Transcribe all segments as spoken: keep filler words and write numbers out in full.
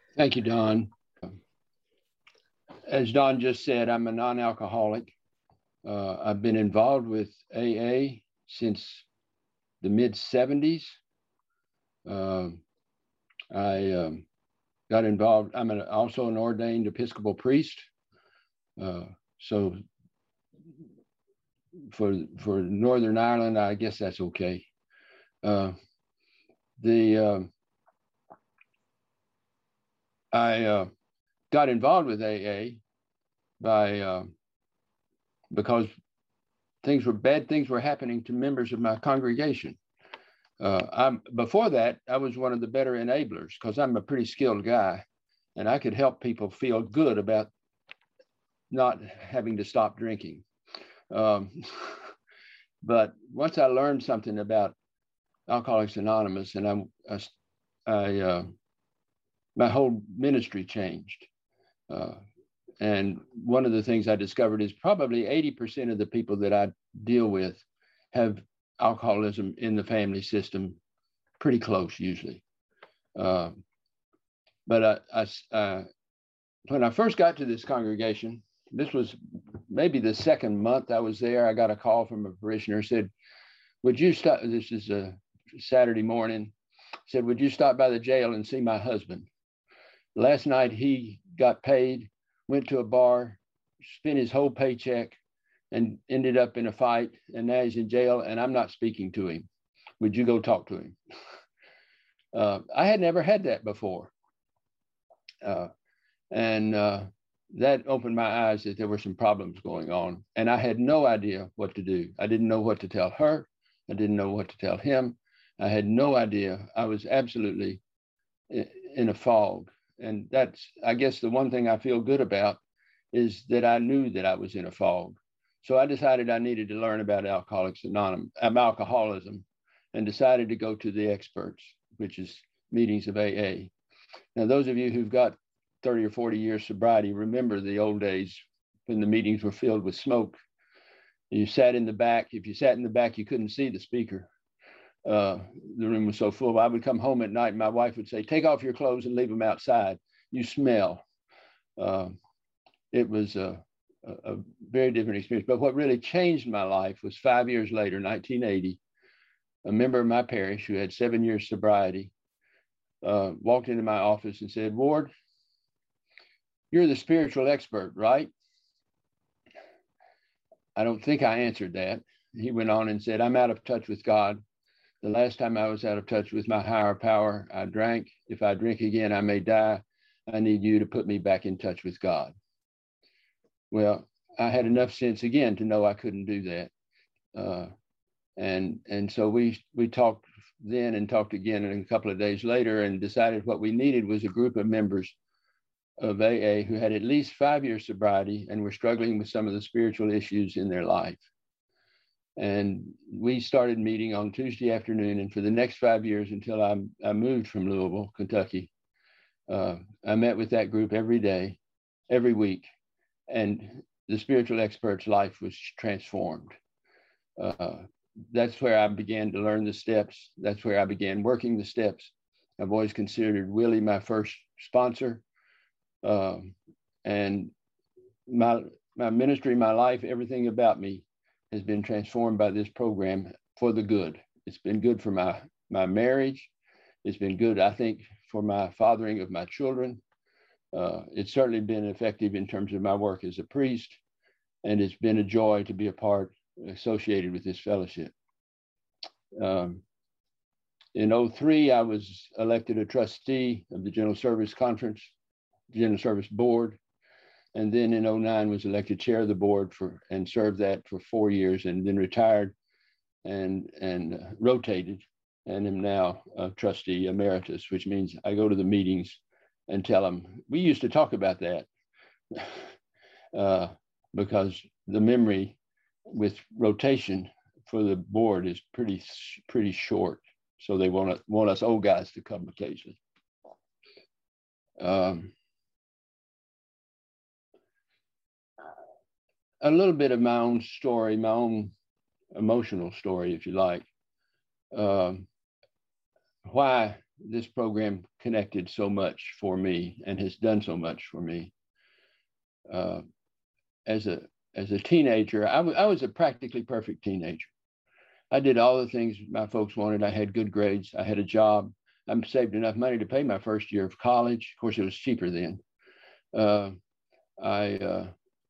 Thank you, Don. As Don just said, I'm a non-alcoholic. Uh, I've been involved with A A since the mid seventies. Uh, I um, got involved. I'm an, also an ordained Episcopal priest. Uh, so for for Northern Ireland, I guess that's okay. Uh, the uh, I uh, got involved with A A by uh, because things were bad things were happening to members of my congregation. Uh, I'm, before that, I was one of the better enablers because I'm a pretty skilled guy, and I could help people feel good about not having to stop drinking. Um, but once I learned something about Alcoholics Anonymous, and I, I, I uh, my whole ministry changed. Uh, and one of the things I discovered is probably eighty percent of the people that I deal with have alcoholism in the family system, pretty close usually. Uh, but I, I, uh, when I first got to this congregation, this was maybe the second month I was there, I got a call from a parishioner, said, would you stop, this is a Saturday morning, said, would you stop by the jail and see my husband? Last night he got paid, went to a bar, spent his whole paycheck, and ended up in a fight, and now he's in jail, and I'm not speaking to him. Would you go talk to him? Uh, I had never had that before. Uh, and uh, that opened my eyes that there were some problems going on, and I had no idea what to do. I didn't know what to tell her. I didn't know what to tell him. I had no idea. I was absolutely in a fog. And that's, I guess, the one thing I feel good about is that I knew that I was in a fog. So I decided I needed to learn about Alcoholics Anonymous, about alcoholism, and decided to go to the experts, which is meetings of A A. Now, those of you who've got thirty or forty years sobriety remember the old days when the meetings were filled with smoke. You sat in the back. If you sat in the back, you couldn't see the speaker. Uh, the room was so full. I would come home at night and my wife would say, take off your clothes and leave them outside. You smell. Uh, it was a, a, a very different experience. But what really changed my life was five years later, nineteen eighty, a member of my parish who had seven years sobriety uh, walked into my office and said, Ward, you're the spiritual expert, right? I don't think I answered that. He went on and said, I'm out of touch with God. The last time I was out of touch with my higher power, I drank. If I drink again, I may die. I need you to put me back in touch with God. Well, I had enough sense again to know I couldn't do that. Uh, and and so we we talked then and talked again and a couple of days later and decided what we needed was a group of members of A A who had at least five years sobriety and were struggling with some of the spiritual issues in their life. And we started meeting on Tuesday afternoon. And for the next five years until I, I moved from Louisville, Kentucky, uh, I met with that group every day, every week. And the spiritual expert's life was transformed. Uh, that's where I began to learn the steps. That's where I began working the steps. I've always considered Willie my first sponsor. Um, and my, my ministry, my life, everything about me has been transformed by this program for the good. It's been good for my, my marriage. It's been good, I think, for my fathering of my children. Uh, it's certainly been effective in terms of my work as a priest, and it's been a joy to be a part associated with this fellowship. Um, in oh three, I was elected a trustee of the General Service Conference, General Service Board. And then in oh nine was elected chair of the board for and served that for four years and then retired and, and uh, rotated and am now a trustee emeritus, which means I go to the meetings and tell them, we used to talk about that uh, because the memory with rotation for the board is pretty, pretty short. So they want, want us old guys to come occasionally. Um, a little bit of my own story, my own emotional story, if you like. Um, why this program connected so much for me and has done so much for me. Uh, as a as a teenager, I, I was a practically perfect teenager. I did all the things my folks wanted. I had good grades. I had a job. I saved enough money to pay my first year of college. Of course, it was cheaper then. Uh, I uh,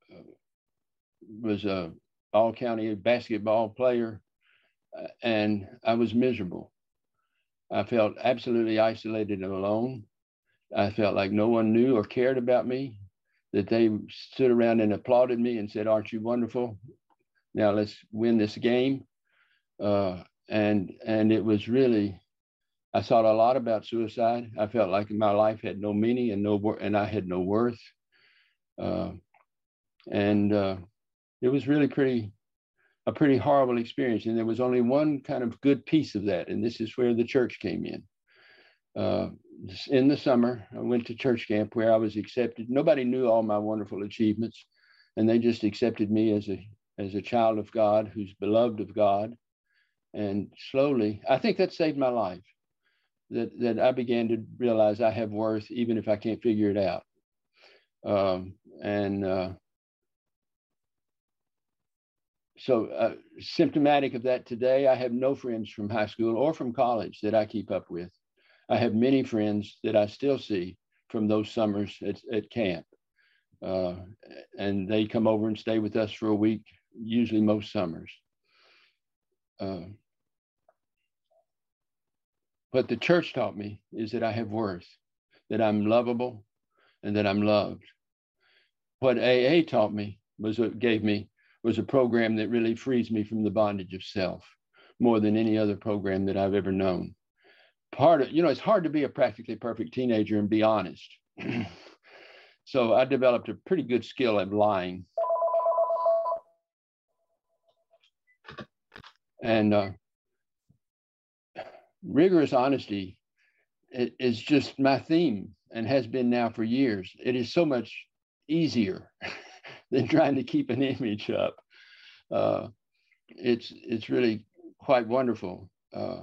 was a all-county basketball player, and I was miserable. I felt absolutely isolated and alone. I felt like no one knew or cared about me, that they stood around and applauded me and said, "Aren't you wonderful? Now let's win this game." Uh, and and it was really, I thought a lot about suicide. I felt like my life had no meaning and no and I had no worth. Uh, and uh, it was really pretty, a pretty horrible experience. And there was only one kind of good piece of that, and this is where the church came in. Uh, in the summer, I went to church camp where I was accepted. Nobody knew all my wonderful achievements, and they just accepted me as a as a child of God who's beloved of God. And slowly, I think that saved my life. That that I began to realize I have worth, even if I can't figure it out. Um, and uh, so, uh, symptomatic of that today, I have no friends from high school or from college that I keep up with. I have many friends that I still see from those summers at, at camp. Uh, and they come over and stay with us for a week, usually most summers. Uh, what the church taught me is that I have worth, that I'm lovable, and that I'm loved. What A A taught me was what gave me was a program that really frees me from the bondage of self more than any other program that I've ever known. Part of, you know, it's hard to be a practically perfect teenager and be honest. So I developed a pretty good skill at lying. And uh, rigorous honesty is just my theme and has been now for years. It is so much easier than trying to keep an image up. Uh, it's, it's really quite wonderful. Uh,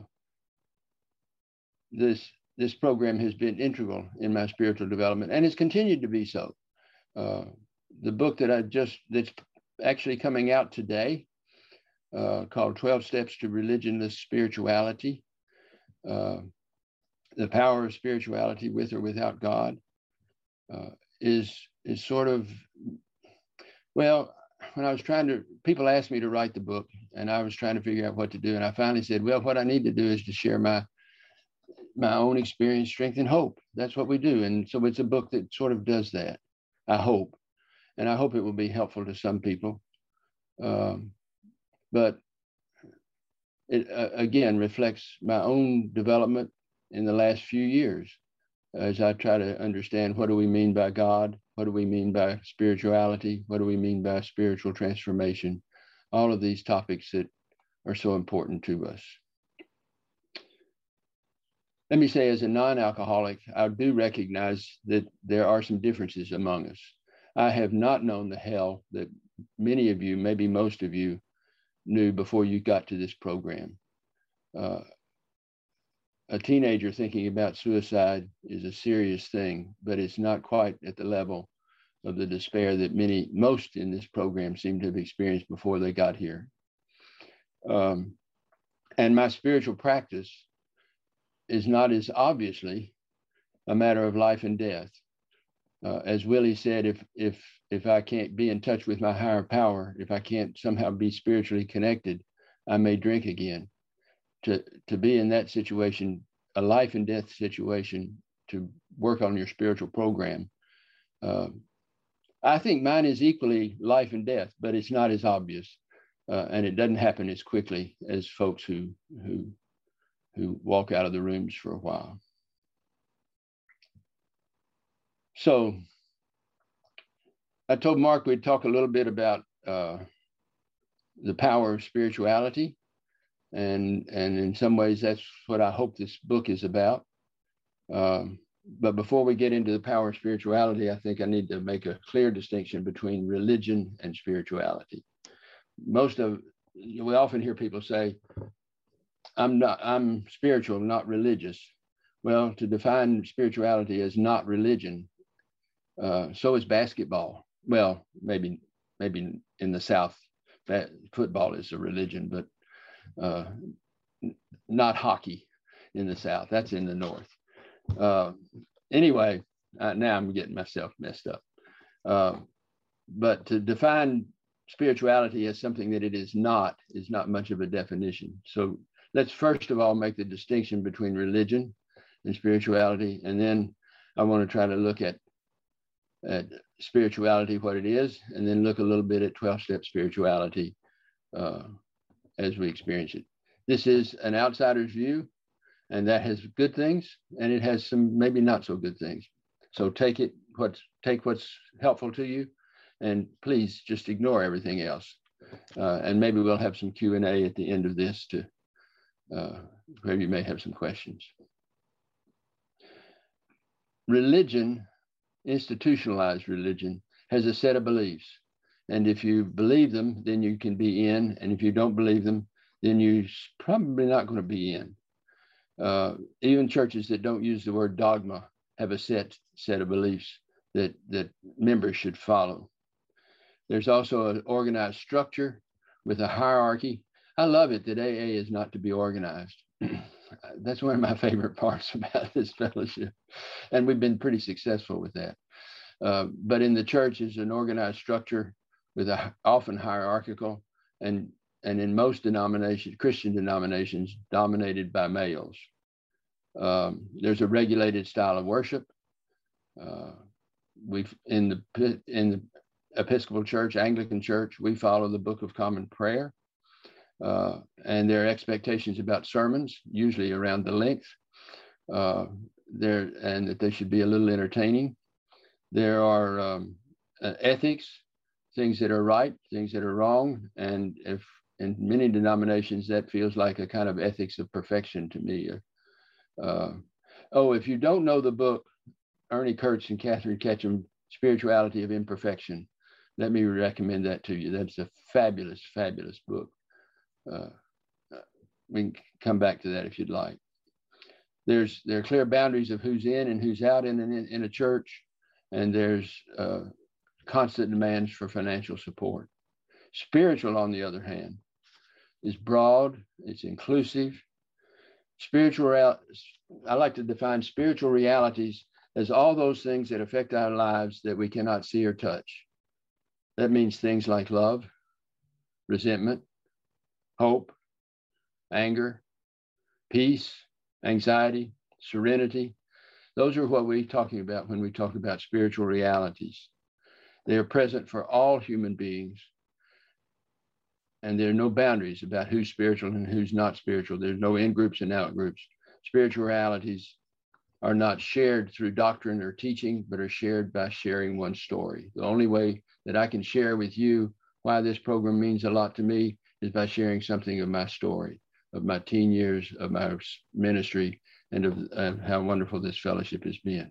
this this program has been integral in my spiritual development and has continued to be so. Uh, the book that I just, that's actually coming out today, uh, called twelve Steps to Religionless Spirituality, uh, The Power of Spirituality with or Without God, uh, is, is sort of, well, when I was trying to, people asked me to write the book and I was trying to figure out what to do. And I finally said, well, what I need to do is to share my my own experience, strength, and hope. That's what we do. And so it's a book that sort of does that, I hope. And I hope it will be helpful to some people. Um, but it, uh, again, reflects my own development in the last few years as I try to understand, what do we mean by God? What do we mean by spirituality? What do we mean by spiritual transformation? All of these topics that are so important to us. Let me say, as a non-alcoholic, I do recognize that there are some differences among us. I have not known the hell that many of you, maybe most of you, knew before you got to this program. Uh, a teenager thinking about suicide is a serious thing, but it's not quite at the level of the despair that many, most in this program seem to have experienced before they got here. Um, and my spiritual practice is not as obviously a matter of life and death. Uh, as Willie said, if if if I can't be in touch with my higher power, if I can't somehow be spiritually connected, I may drink again. To to be in that situation, a life and death situation, to work on your spiritual program. Uh, I think mine is equally life and death, but it's not as obvious, uh, and it doesn't happen as quickly as folks who who. who walk out of the rooms for a while. So I told Mark we'd talk a little bit about uh, the power of spirituality. And, and in some ways, that's what I hope this book is about. Um, but before we get into the power of spirituality, I think I need to make a clear distinction between religion and spirituality. Most of, we often hear people say, I'm not, I'm spiritual, not religious. Well, to define spirituality as not religion, uh, so is basketball. Well, maybe maybe in the South, that football is a religion, but uh, not hockey in the South. That's in the North. Uh, anyway, uh, now I'm getting myself messed up. Uh, but to define spirituality as something that it is not is not much of a definition. So let's first of all make the distinction between religion and spirituality, and then I want to try to look at at spirituality, what it is, and then look a little bit at twelve-step spirituality uh, as we experience it. This is an outsider's view, and that has good things, and it has some maybe not so good things. So take it, what's take what's helpful to you, and please just ignore everything else. Uh, and maybe we'll have some Q and A at the end of this to uh, where you may have some questions. Religion, institutionalized religion, has a set of beliefs. And if you believe them, then you can be in. And if you don't believe them, then you're probably not going to be in. Uh, even churches that don't use the word dogma have a set set of beliefs that, that members should follow. There's also an organized structure with a hierarchy. I love it that A A is not to be organized. That's one of my favorite parts about this fellowship. And we've been pretty successful with that. Uh, but in the church is an organized structure with a often hierarchical, and, and in most denominations, Christian denominations, dominated by males. Um, there's a regulated style of worship. Uh, we've in the in the Episcopal Church, Anglican Church, we follow the Book of Common Prayer. Uh, and there are expectations about sermons, usually around the length, uh, there, and that they should be a little entertaining. There are um, uh, ethics, things that are right, things that are wrong, and if in many denominations that feels like a kind of ethics of perfection to me. Uh, oh, if you don't know the book, Ernie Kurtz and Catherine Ketchum, Spirituality of Imperfection, let me recommend that to you. That's a fabulous, fabulous book. Uh, we can come back to that if you'd like. There's there are clear boundaries of who's in and who's out in in, in a church, and there's uh, constant demands for financial support. Spiritual, on the other hand, is broad, it's inclusive. Spiritual, I like to define spiritual realities as all those things that affect our lives that we cannot see or touch. That means things like love, resentment, hope, anger, peace, anxiety, serenity. Those are what we're talking about when we talk about spiritual realities. They are present for all human beings, and there are no boundaries about who's spiritual and who's not spiritual. There's no in-groups and out-groups. Spiritual realities are not shared through doctrine or teaching, but are shared by sharing one story. The only way that I can share with you why this program means a lot to me is by sharing something of my story, of my teen years, of my ministry, and of uh, how wonderful this fellowship has been.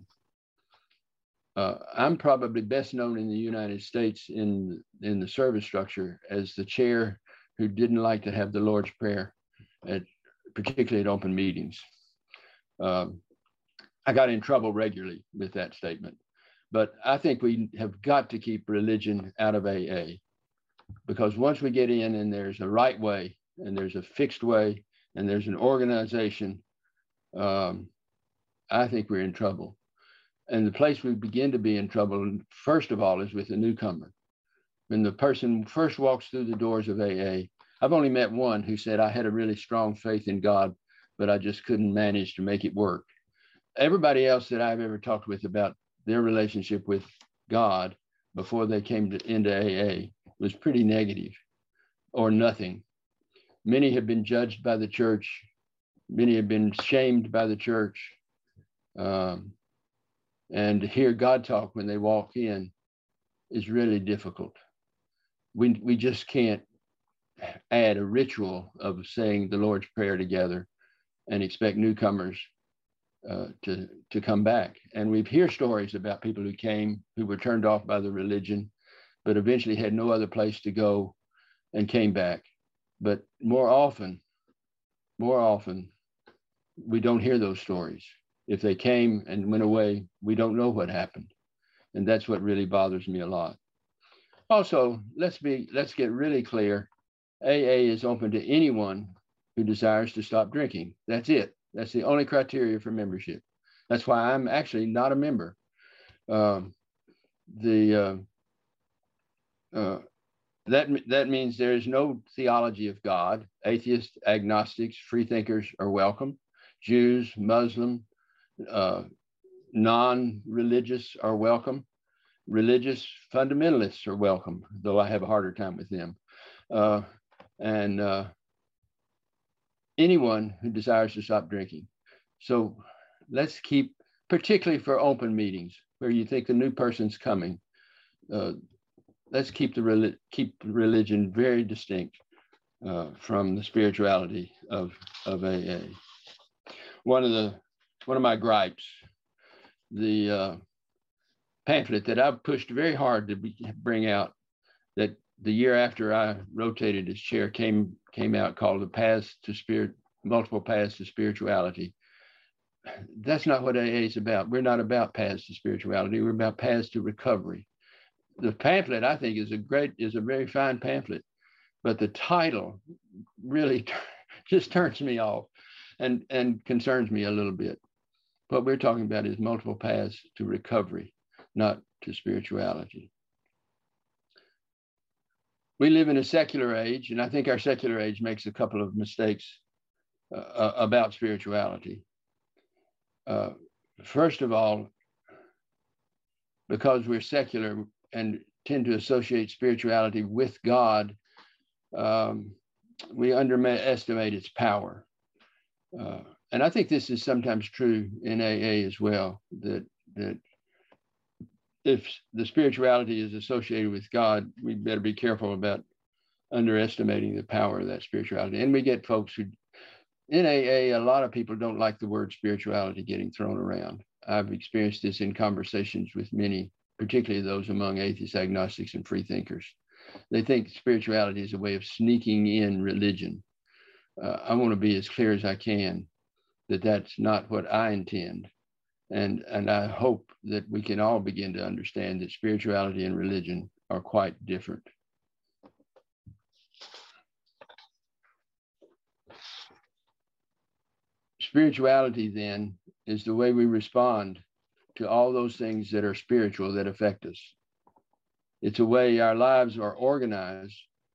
Uh, I'm probably best known in the United States in, in the service structure as the chair who didn't like to have the Lord's Prayer, at, particularly at open meetings. Um, I got in trouble regularly with that statement, but I think we have got to keep religion out of A A, because once we get in and there's a right way and there's a fixed way and there's an organization, um, I think we're in trouble. And the place we begin to be in trouble, first of all, is with the newcomer. When the person first walks through the doors of A A, I've only met one who said, I had a really strong faith in God, but I just couldn't manage to make it work. Everybody else that I've ever talked with about their relationship with God before they came to, into A A was pretty negative or nothing. Many have been judged by the church. Many have been shamed by the church. Um, and to hear God talk when they walk in is really difficult. We, we just can't add a ritual of saying the Lord's Prayer together and expect newcomers uh, to, to come back. And we hear stories about people who came, who were turned off by the religion, but eventually had no other place to go and came back. But more often, more often, we don't hear those stories. If they came and went away, we don't know what happened. And that's what really bothers me a lot. Also, let's be let's get really clear. A A is open to anyone who desires to stop drinking. That's it. That's the only criteria for membership. That's why I'm actually not a member. Um, the uh, uh, that that means there is no theology of God. Atheists, agnostics, freethinkers are welcome. Jews, Muslim, uh, non-religious are welcome. Religious fundamentalists are welcome, though I have a harder time with them. Uh, and uh, anyone who desires to stop drinking. So let's keep, particularly for open meetings where you think the new person's coming, uh, let's keep the keep religion very distinct uh, from the spirituality of of A A. One of the one of my gripes, the uh, pamphlet that I've pushed very hard to be, bring out, that the year after I rotated as chair came came out, called the Paths to Spirit, Multiple Paths to Spirituality. That's not what A A is about. We're not about paths to spirituality. We're about paths to recovery. The pamphlet, I think, is a great, is a very fine pamphlet, but the title really just turns me off and, and concerns me a little bit. What we're talking about is multiple paths to recovery, not to spirituality. We live in a secular age, and I think our secular age makes a couple of mistakes uh, about spirituality. Uh, first of all, because we're secular and tend to associate spirituality with God, um, we underestimate its power. Uh, and I think this is sometimes true in A A as well, that, that if the spirituality is associated with God, we better be careful about underestimating the power of that spirituality. And we get folks who, in A A, a lot of people don't like the word spirituality getting thrown around. I've experienced this in conversations with many, particularly those among atheists, agnostics, and freethinkers. They think spirituality is a way of sneaking in religion. Uh, I want to be as clear as I can that that's not what I intend. And, and I hope that we can all begin to understand that spirituality and religion are quite different. Spirituality, then, is the way we respond to all those things that are spiritual that affect us. It's a way our lives are organized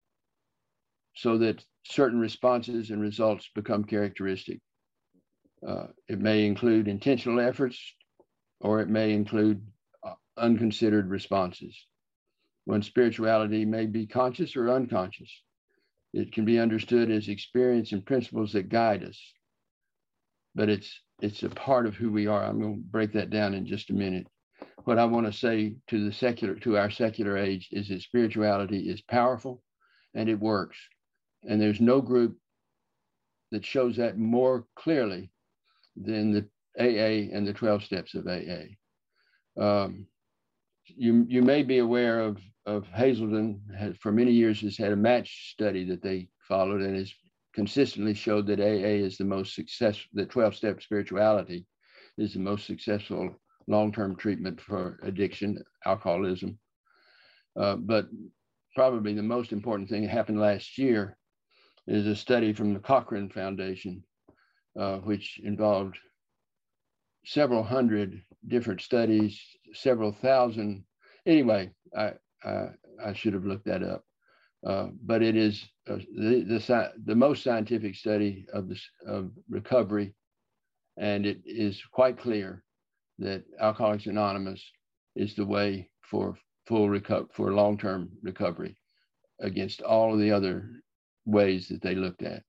so that certain responses and results become characteristic. Uh, it may include intentional efforts, or it may include uh, unconsidered responses. When spirituality may be conscious or unconscious, it can be understood as experience and principles that guide us. But it's it's a part of who we are. I'm going to break that down in just a minute. What I want to say to the secular, to our secular age, is that spirituality is powerful and it works. And there's no group that shows that more clearly than the A A and the twelve steps of A A. Um, you you may be aware of of Hazelden has, for many years, has had a match study that they followed and has consistently showed that A A is the most successful, that twelve-step spirituality is the most successful long-term treatment for addiction, alcoholism. Uh, but probably the most important thing that happened last year is a study from the Cochrane Foundation, uh, which involved several hundred different studies, several thousand. Anyway, I I, I should have looked that up. Uh, but it is uh, the, the the most scientific study of this of recovery, and it is quite clear that Alcoholics Anonymous is the way for full recover for long-term recovery against all of the other ways that they looked at.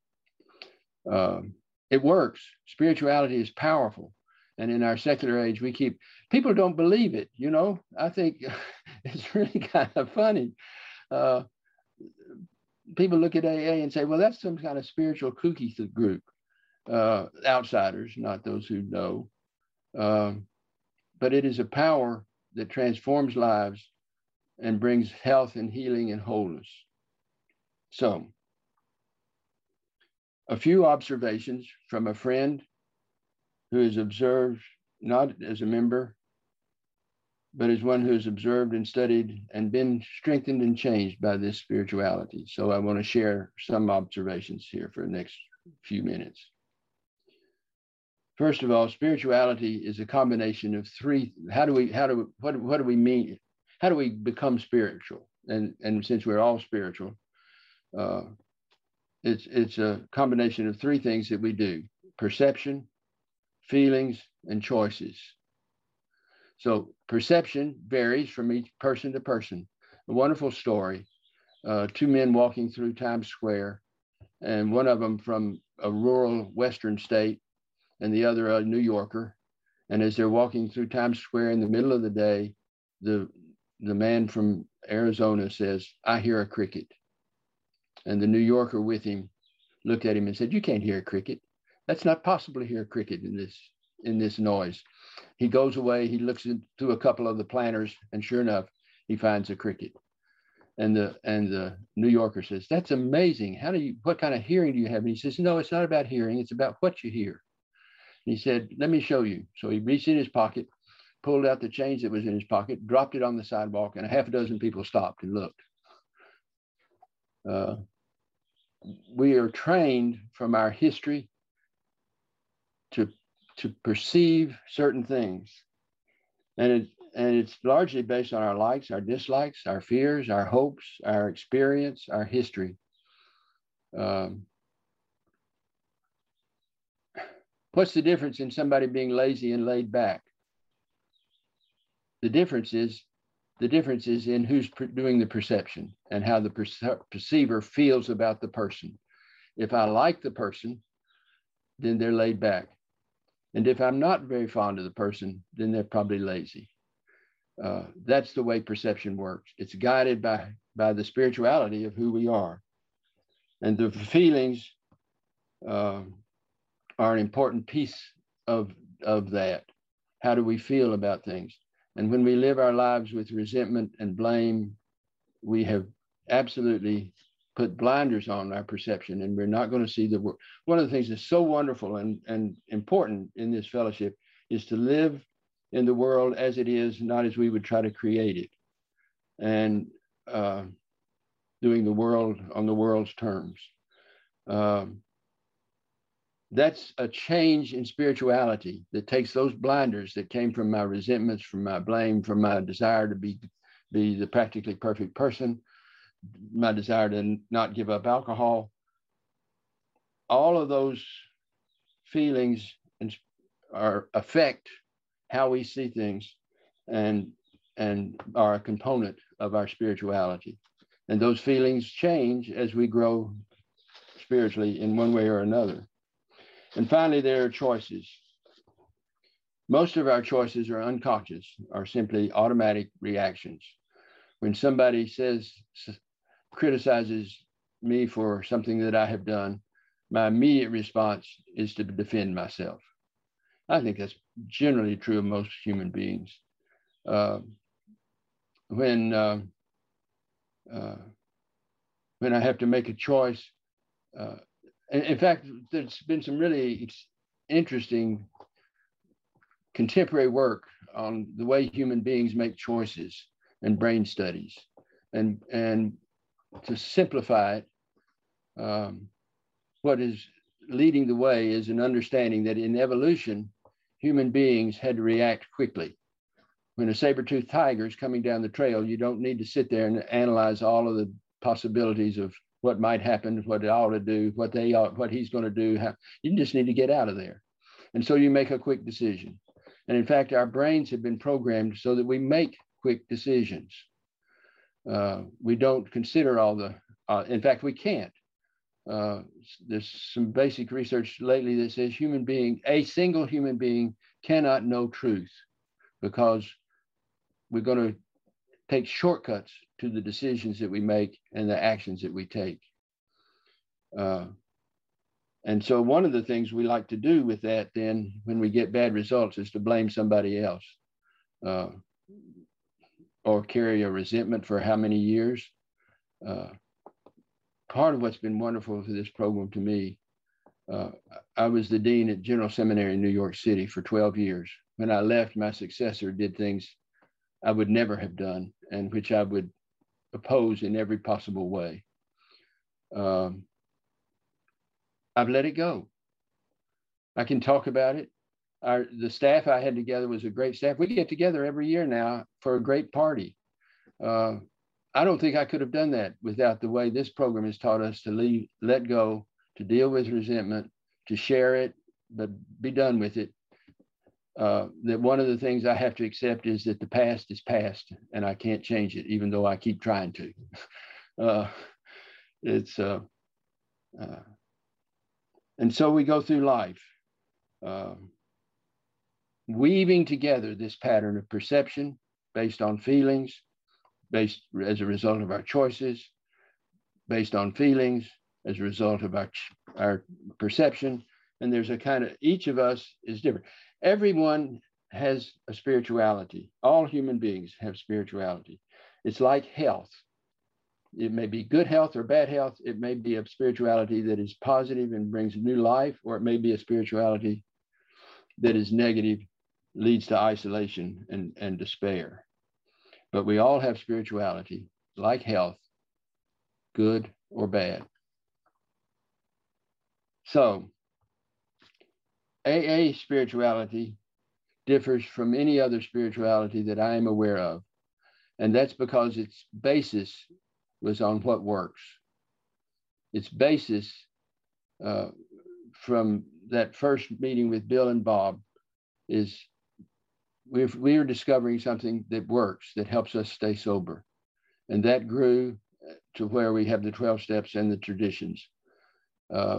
Um, it works. Spirituality is powerful, and in our secular age, we keep people don't believe it. You know, I think it's really kind of funny. Uh, People look at A A and say, well, that's some kind of spiritual kooky group, uh, outsiders, not those who know. Um, but it is a power that transforms lives and brings health and healing and wholeness. So, a few observations from a friend who has observed not as a member, but as one who has observed and studied and been strengthened and changed by this spirituality. So I want to share some observations here for the next few minutes. First of all, spirituality is a combination of three. How do we, how do, we, what, what do we mean? How do we become spiritual? And, and since we're all spiritual, uh, it's, it's a combination of three things that we do: perception, feelings, and choices. So perception varies from each person to person. A wonderful story, uh, two men walking through Times Square, and one of them from a rural Western state and the other a New Yorker. And as they're walking through Times Square in the middle of the day, the, the man from Arizona says, "I hear a cricket." And the New Yorker with him looked at him and said, "You can't hear a cricket. That's not possible to hear a cricket in this, in this noise." He goes away, he looks into a couple of the planters, and sure enough, he finds a cricket. And the and the New Yorker says, "That's amazing. How do you, what kind of hearing do you have?" And he says, "No, it's not about hearing, it's about what you hear." And he said, "Let me show you." So he reached in his pocket, pulled out the change that was in his pocket, dropped it on the sidewalk, and a half a dozen people stopped and looked. Uh, we are trained from our history to to perceive certain things. And, it, and it's largely based on our likes, our dislikes, our fears, our hopes, our experience, our history. Um, what's the difference in somebody being lazy and laid back? The difference is, the difference is in who's doing the perception and how the perce- perceiver feels about the person. If I like the person, then they're laid back. And if I'm not very fond of the person, then they're probably lazy. Uh, that's the way perception works. It's guided by, by the spirituality of who we are. And the feelings uh, are an important piece of, of that. How do we feel about things? And when we live our lives with resentment and blame, we have absolutely put blinders on our perception, and we're not going to see the world. One of the things that's so wonderful and, and important in this fellowship is to live in the world as it is, not as we would try to create it, and uh, doing the world on the world's terms. Um, that's a change in spirituality that takes those blinders that came from my resentments, from my blame, from my desire to be, be the practically perfect person, my desire to not give up alcohol. All of those feelings are affect how we see things, and and are a component of our spirituality. And those feelings change as we grow spiritually in one way or another. And finally, there are choices. Most of our choices are unconscious, are simply automatic reactions. When somebody says, criticizes me for something that I have done, my immediate response is to defend myself. I think that's generally true of most human beings. Uh, when uh, uh, when I have to make a choice, uh, in, in fact, there's been some really interesting contemporary work on the way human beings make choices and brain studies, and and to simplify it, um, what is leading the way is an understanding that in evolution, human beings had to react quickly. When a saber-toothed tiger is coming down the trail, you don't need to sit there and analyze all of the possibilities of what might happen, what it ought to do, what they ought, what he's going to do. How, you just need to get out of there. And so you make a quick decision. And in fact, our brains have been programmed so that we make quick decisions. Uh, we don't consider all the, uh, in fact, we can't. Uh, there's some basic research lately that says human being, a single human being cannot know truth, because we're going to take shortcuts to the decisions that we make and the actions that we take. Uh, and so one of the things we like to do with that then, when we get bad results, is to blame somebody else. Uh, or carry a resentment for how many years. Uh, part of what's been wonderful for this program to me, uh, I was the dean at General Seminary in New York City for twelve years. when I left, my successor did things I would never have done and which I would oppose in every possible way. Um, I've let it go. I can talk about it. Our, the staff I had together was a great staff. We get together every year now for a great party. Uh, I don't think I could have done that without the way this program has taught us to leave, let go, to deal with resentment, to share it, but be done with it. Uh, that one of the things I have to accept is that the past is past and I can't change it, even though I keep trying to. uh, it's, uh, uh, and so we go through life, uh, weaving together this pattern of perception based on feelings, based as a result of our choices, based on feelings as a result of our, our perception. And there's a kind of, each of us is different. Everyone has a spirituality. All human beings have spirituality. It's like health. It may be good health or bad health. It may be a spirituality that is positive and brings new life, or it may be a spirituality that is negative, leads to isolation and, and despair. But we all have spirituality, like health, good or bad. So A A spirituality differs from any other spirituality that I am aware of. And that's because its basis was on what works. Its basis uh, from that first meeting with Bill and Bob is we're, we're discovering something that works, that helps us stay sober. And that grew to where we have the twelve steps and the traditions. Uh,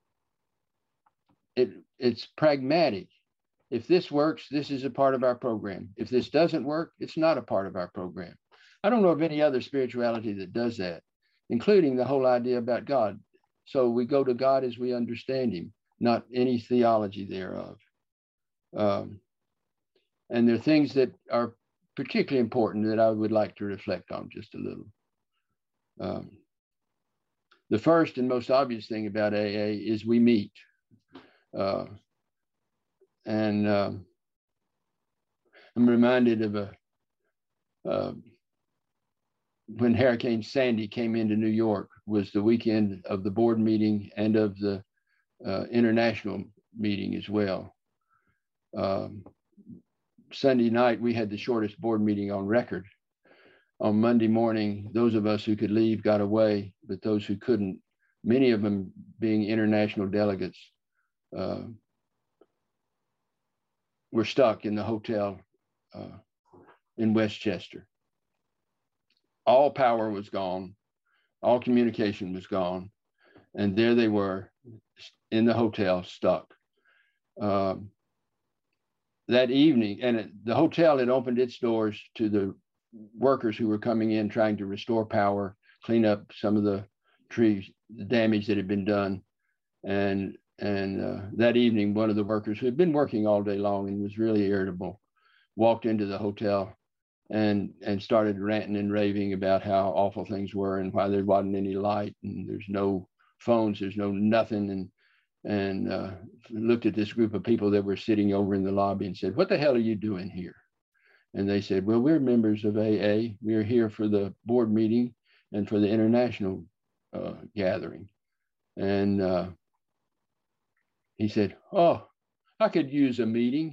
it, it's pragmatic. If this works, this is a part of our program. If this doesn't work, it's not a part of our program. I don't know of any other spirituality that does that, including the whole idea about God. So we go to God as we understand him, not any theology thereof. Um, and there are things that are particularly important that I would like to reflect on just a little. Um, the first and most obvious thing about A A is we meet. Uh, and um, I'm reminded of a, uh, when Hurricane Sandy came into New York, was the weekend of the board meeting and of the uh, international meeting as well. Um, Sunday night, we had the shortest board meeting on record. On Monday morning, those of us who could leave got away, but those who couldn't, many of them being international delegates, uh, were stuck in the hotel uh, in Westchester. All power was gone, all communication was gone, and there they were in the hotel, stuck. Um, that evening, and it, the hotel had opened its doors to the workers who were coming in trying to restore power, clean up some of the trees, the damage that had been done. And, and uh, that evening, one of the workers who had been working all day long and was really irritable walked into the hotel and, and started ranting and raving about how awful things were and why there wasn't any light and there's no phones, there's no nothing. And and uh, looked at this group of people that were sitting over in the lobby and said, "What the hell are you doing here?" And they said, "Well, we're members of A A. We're here for the board meeting and for the international uh, gathering." And uh, he said, "Oh, I could use a meeting."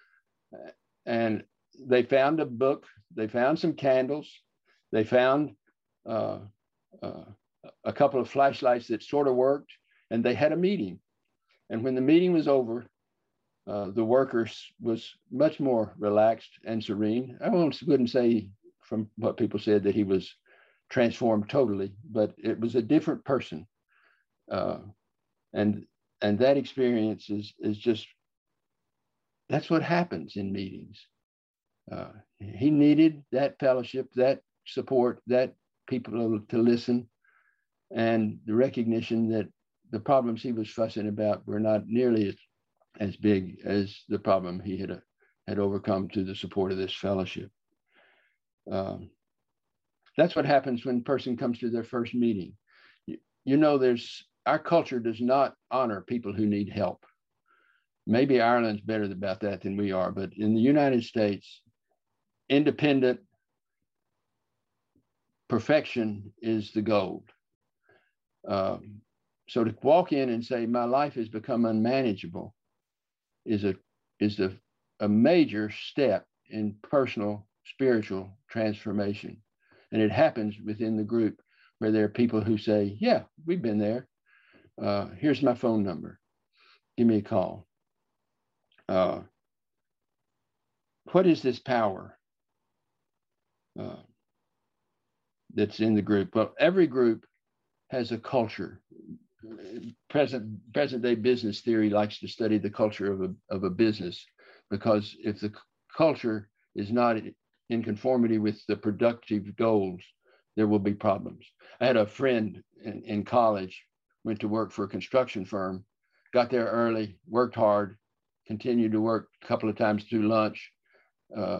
And they found a book, they found some candles, they found uh, uh, a couple of flashlights that sort of worked, and they had a meeting. And when the meeting was over, uh, the workers was much more relaxed and serene. I wouldn't say from what people said that he was transformed totally, but it was a different person. Uh, and and that experience is, is just, that's what happens in meetings. Uh, he needed that fellowship, that support, that people to listen, and the recognition that the problems he was fussing about were not nearly as, as big as the problem he had, uh, had overcome to the support of this fellowship. Um, that's what happens when a person comes to their first meeting. You, you know, there's, our culture does not honor people who need help. Maybe Ireland's better about that than we are, but in the United States, independent perfection is the goal. Um, so to walk in and say, my life has become unmanageable is a is a, a major step in personal spiritual transformation. And it happens within the group where there are people who say, yeah, we've been there. Uh, here's my phone number. Give me a call. Uh, what is this power uh, that's in the group? Well, every group has a culture. Present present day business theory likes to study the culture of a, of a business, because if the c- culture is not in conformity with the productive goals, there will be problems. I had a friend in, in college, went to work for a construction firm, got there early, worked hard, continued to work a couple of times through lunch, uh,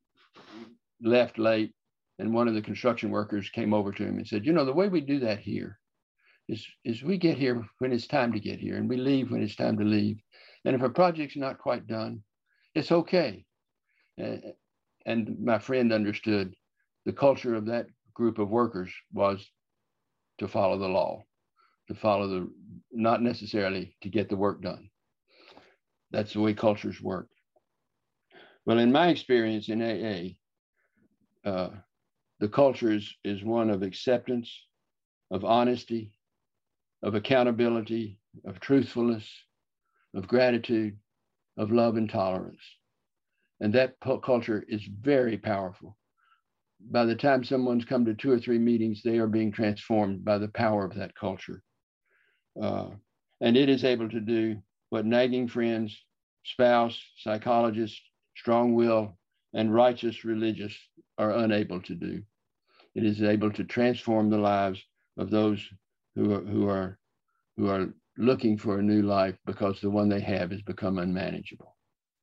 left late, and one of the construction workers came over to him and said, you know, the way we do that here is, is we get here when it's time to get here, and we leave when it's time to leave. And if a project's not quite done, it's okay. Uh, and my friend understood the culture of that group of workers was to follow the law, to follow the, not necessarily to get the work done. That's the way cultures work. Well, in my experience in A A, uh, the culture is, is one of acceptance, of honesty, of accountability, of truthfulness, of gratitude, of love and tolerance. And that culture is very powerful. By the time someone's come to two or three meetings, they are being transformed by the power of that culture. Uh, and it is able to do what nagging friends, spouse, psychologist, strong will, and righteous religious are unable to do. It is able to transform the lives of those who are, who are, who are looking for a new life because the one they have has become unmanageable.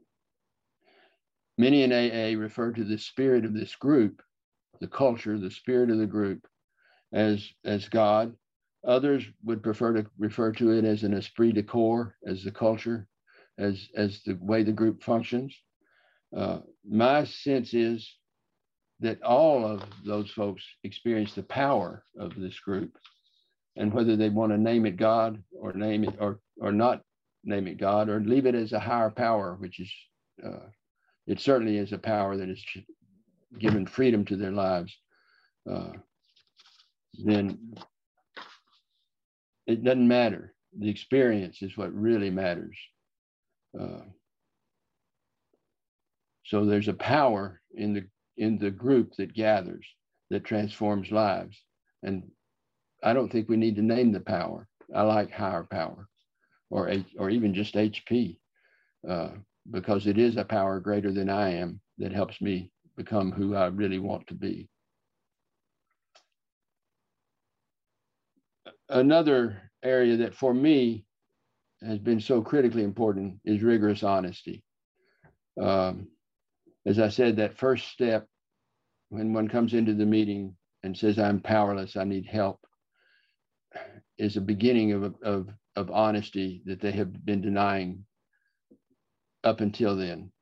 Many in A A refer to the spirit of this group, the culture, the spirit of the group, as, as God. Others would prefer to refer to it as an esprit de corps, as the culture, as, as the way the group functions. Uh, my sense is that all of those folks experience the power of this group, and whether they want to name it God or name it or or not name it God, or leave it as a higher power, which is uh, it certainly is a power that is given freedom to their lives, uh, then it doesn't matter. The experience is what really matters. Uh, so there's a power in the in the group that gathers, that transforms lives. And I don't think we need to name the power. I like higher power, or H, or even just H P, uh, because it is a power greater than I am that helps me become who I really want to be. Another area that for me has been so critically important is rigorous honesty. Um, as I said, that first step when one comes into the meeting and says, I'm powerless, I need help, is a beginning of, of, of honesty that they have been denying up until then.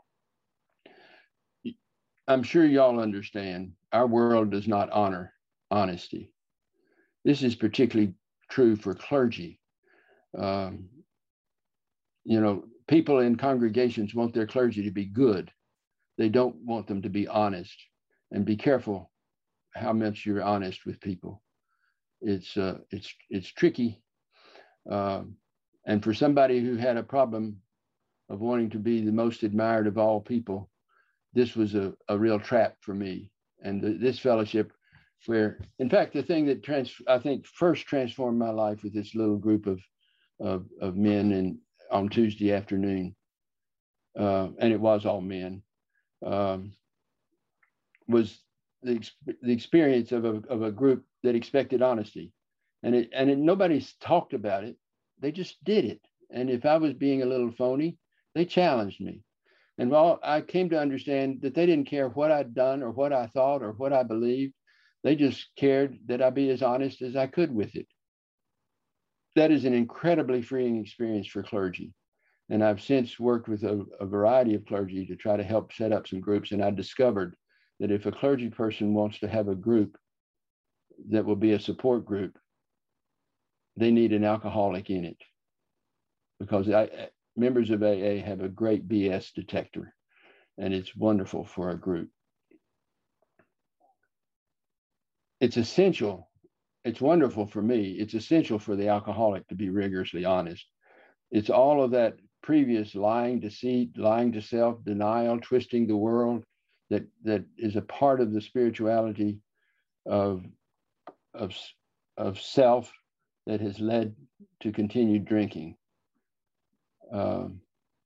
I'm sure y'all understand our world does not honor honesty. This is particularly true for clergy. Um, you know, people in congregations want their clergy to be good. They don't want them to be honest. And be careful how much you're honest with people. It's uh, it's it's tricky. Um, and for somebody who had a problem of wanting to be the most admired of all people, this was a, a real trap for me. And the, this fellowship, where, in fact, the thing that trans I think first transformed my life with this little group of of, of men in, on Tuesday afternoon, uh, and it was all men, um, was the, the experience of a, of a group that expected honesty. And it and it, nobody's talked about it. They just did it. And if I was being a little phony, they challenged me. And while I came to understand that they didn't care what I'd done or what I thought or what I believed, they just cared that I be as honest as I could with it. That is an incredibly freeing experience for clergy. And I've since worked with a, a variety of clergy to try to help set up some groups. And I discovered that if a clergy person wants to have a group that will be a support group, they need an alcoholic in it, because I, members of A A have a great B S detector, and it's wonderful for a group. It's essential. It's wonderful for me. It's essential for the alcoholic to be rigorously honest. It's all of that previous lying, deceit, lying to self, denial, twisting the world that, that is a part of the spirituality of, of, of self that has led to continued drinking. Um,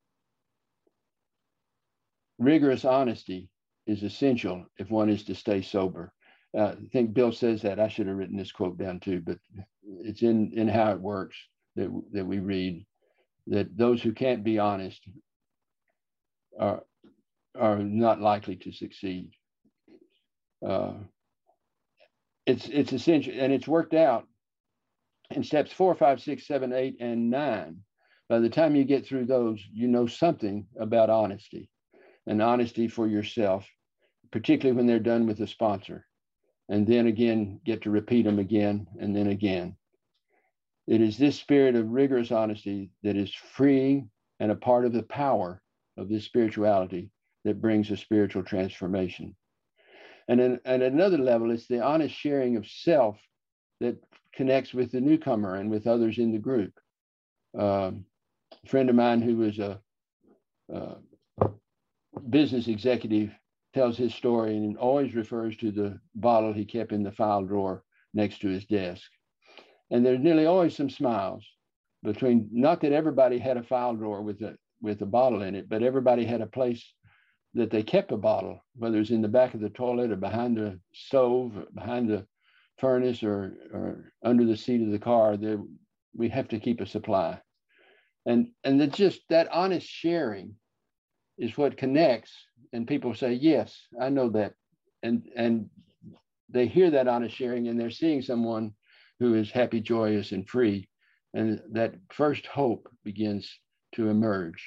rigorous honesty is essential if one is to stay sober. Uh, I think Bill says that. I should have written this quote down too, but it's in, in How It Works that, that we read, that those who can't be honest are, are not likely to succeed. Uh, it's, it's essential, and it's worked out in steps four, five, six, seven, eight, and nine. By the time you get through those, you know something about honesty, and honesty for yourself, particularly when they're done with a sponsor. And then again, get to repeat them again and then again. It is this spirit of rigorous honesty that is freeing and a part of the power of this spirituality that brings a spiritual transformation. And then at another level, it's the honest sharing of self that connects with the newcomer and with others in the group. Um, a friend of mine who was a, a business executive tells his story and always refers to the bottle he kept in the file drawer next to his desk. And there's nearly always some smiles between, not that everybody had a file drawer with a, with a bottle in it, but everybody had a place that they kept a bottle, whether it's in the back of the toilet or behind the stove, or behind the furnace, or, or under the seat of the car. There, we have to keep a supply. And, and it's just that honest sharing is what connects, and people say, yes, I know that. And, and they hear that honest sharing, and they're seeing someone who is happy, joyous, and free. And that first hope begins to emerge.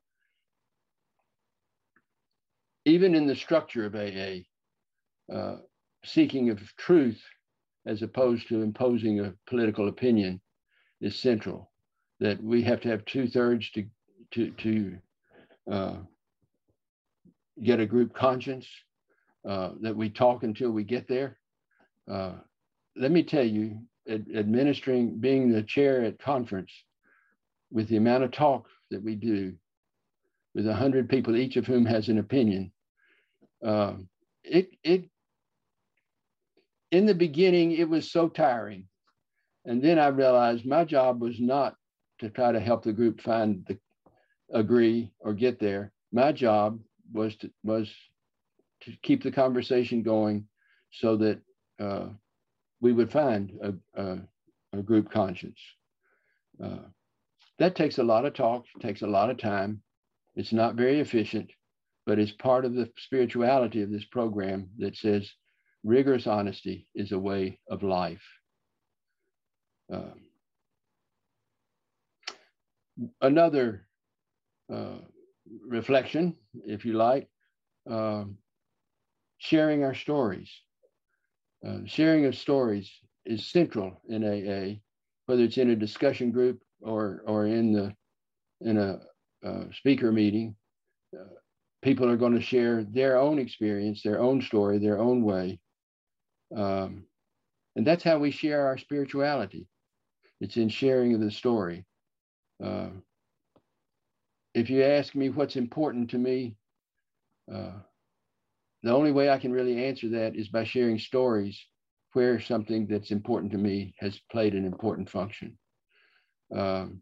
Even in the structure of A A, uh, seeking of truth as opposed to imposing a political opinion is central. That we have to have two thirds to, to, to uh, get a group conscience, uh, that we talk until we get there. Uh, let me tell you, ad administering, being the chair at conference, with the amount of talk that we do, with a hundred people, each of whom has an opinion, uh, it, it, in the beginning, it was so tiring. And then I realized my job was not to try to help the group find the, agree or get there. My job was to, was to keep the conversation going so that uh, we would find a, a, a group conscience. Uh, that takes a lot of talk, takes a lot of time. It's not very efficient, but it's part of the spirituality of this program that says rigorous honesty is a way of life. Uh, another uh, reflection, if you like, um, sharing our stories. Uh, sharing of stories is central in A A, whether it's in a discussion group or, or in, the, in a uh, speaker meeting. Uh, people are going to share their own experience, their own story, their own way. Um, and that's how we share our spirituality. It's in sharing of the story. Uh, if you ask me what's important to me, uh, the only way I can really answer that is by sharing stories where something that's important to me has played an important function. Um,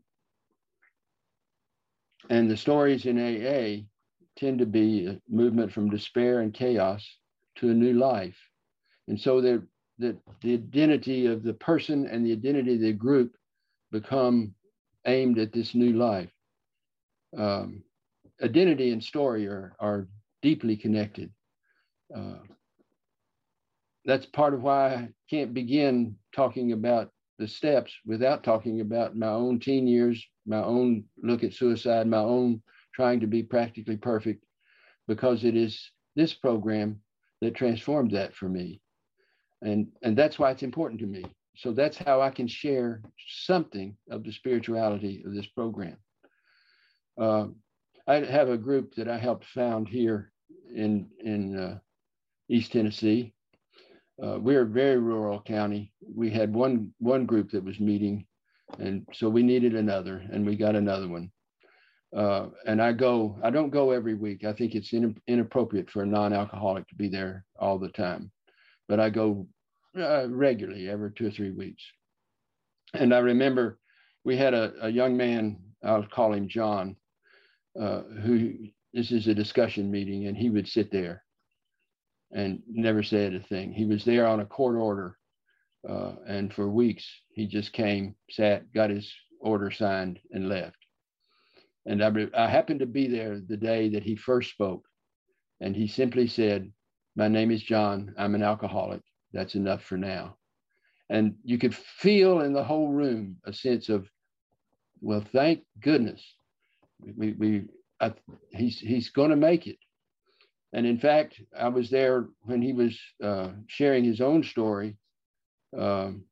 and the stories in A A tend to be a movement from despair and chaos to a new life. And so that the, the identity of the person and the identity of the group become aimed at this new life. Um, identity and story are, are deeply connected. Uh, that's part of why I can't begin talking about the steps without talking about my own teen years my own look at suicide, my own trying to be practically perfect, because it is this program that transformed that for me. And, and that's why it's important to me. So that's how I can share something of the spirituality of this program. Uh, I have a group that I helped found here in, in uh, East Tennessee. Uh, we're a very rural county. We had one, one group that was meeting, and so we needed another, and we got another one. Uh, and I go, I don't go every week. I think it's in, inappropriate for a non-alcoholic to be there all the time. But I go uh, regularly, every two or three weeks. And I remember we had a, a young man, I'll call him John, uh, who, this is a discussion meeting, and he would sit there and never said a thing. He was there on a court order. Uh, and for weeks, he just came, sat, got his order signed, and left. And I, I happened to be there the day that he first spoke. And he simply said, "My name is John. I'm an alcoholic. That's enough for now." And you could feel in the whole room a sense of, well, thank goodness. We, we, I, he's, he's going to make it. And in fact, I was there when he was uh, sharing his own story. Um,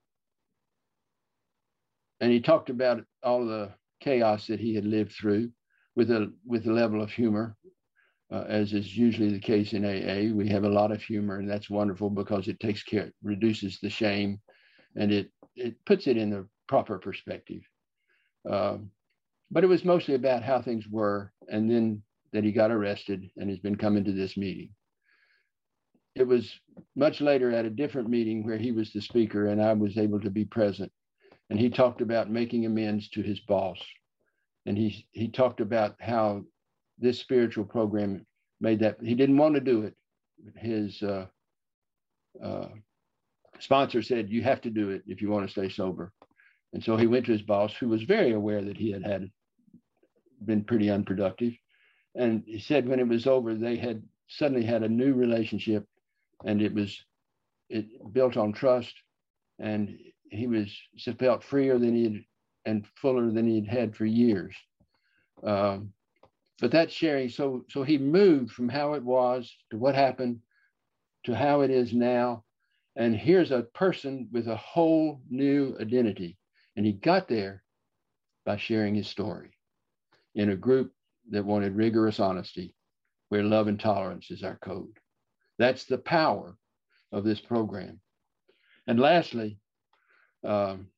and he talked about all the chaos that he had lived through with a, with a level of humor. Uh, as is usually the case in A A, we have a lot of humor, and that's wonderful because it takes care, reduces the shame, and it, it puts it in the proper perspective. Um, but it was mostly about how things were, and then that he got arrested and has been coming to this meeting. It was much later at a different meeting where he was the speaker and I was able to be present. And he talked about making amends to his boss. And he, he talked about how this spiritual program made that. He didn't want to do it. His uh, uh, sponsor said, "You have to do it if you want to stay sober." And so he went to his boss, who was very aware that he had had been pretty unproductive. And he said when it was over, they had suddenly had a new relationship, and it was it built on trust. And he was felt freer than he had and fuller than he had had for years. Um, but that sharing, so so he moved from how it was to what happened to how it is now. And here's a person with a whole new identity. And he got there by sharing his story in a group that wanted rigorous honesty, where love and tolerance is our code. That's the power of this program. And lastly, um,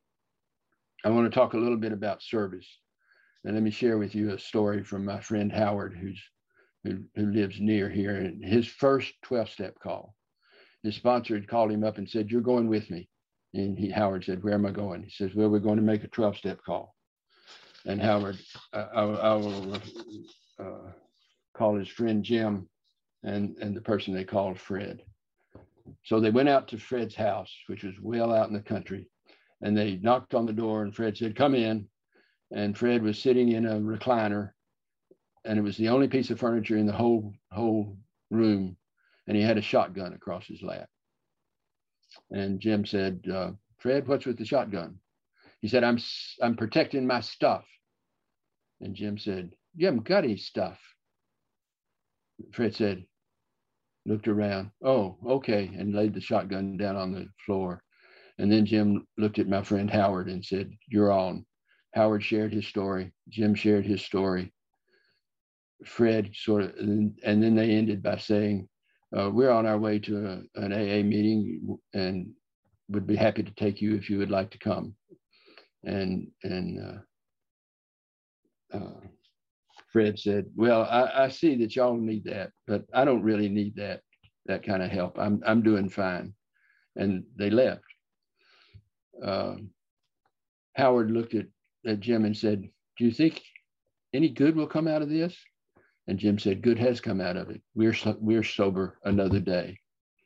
I want to talk a little bit about service. And let me share with you a story from my friend Howard, who's who, who lives near here. And his first twelve-step call, his sponsor had called him up and said, "You're going with me." And he, Howard said, "Where am I going?" He says, "Well, we're going to make a twelve-step call." And Howard, I, I, I will uh, call his friend Jim and, and the person they called Fred. So they went out to Fred's house, which was well out in the country. And they knocked on the door and Fred said, "Come in." And Fred was sitting in a recliner, and it was the only piece of furniture in the whole, whole room. And he had a shotgun across his lap. And Jim said, uh, "Fred, what's with the shotgun?" He said, I'm, I'm protecting my stuff." And Jim said, "You haven't got any stuff." Fred said, looked around, "Oh, okay," and laid the shotgun down on the floor. And then Jim looked at my friend Howard and said, "You're on." Howard shared his story. Jim shared his story. Fred sort of, and then they ended by saying, uh, "We're on our way to a, an A A meeting and would be happy to take you if you would like to come." And, and uh, uh, Fred said, "Well, I, I see that y'all need that, but I don't really need that, that kind of help. I'm, I'm doing fine." And they left. Um, Howard looked at, at Jim and said, "Do you think any good will come out of this?" And Jim said, "Good has come out of it. We're, so, we're sober another day."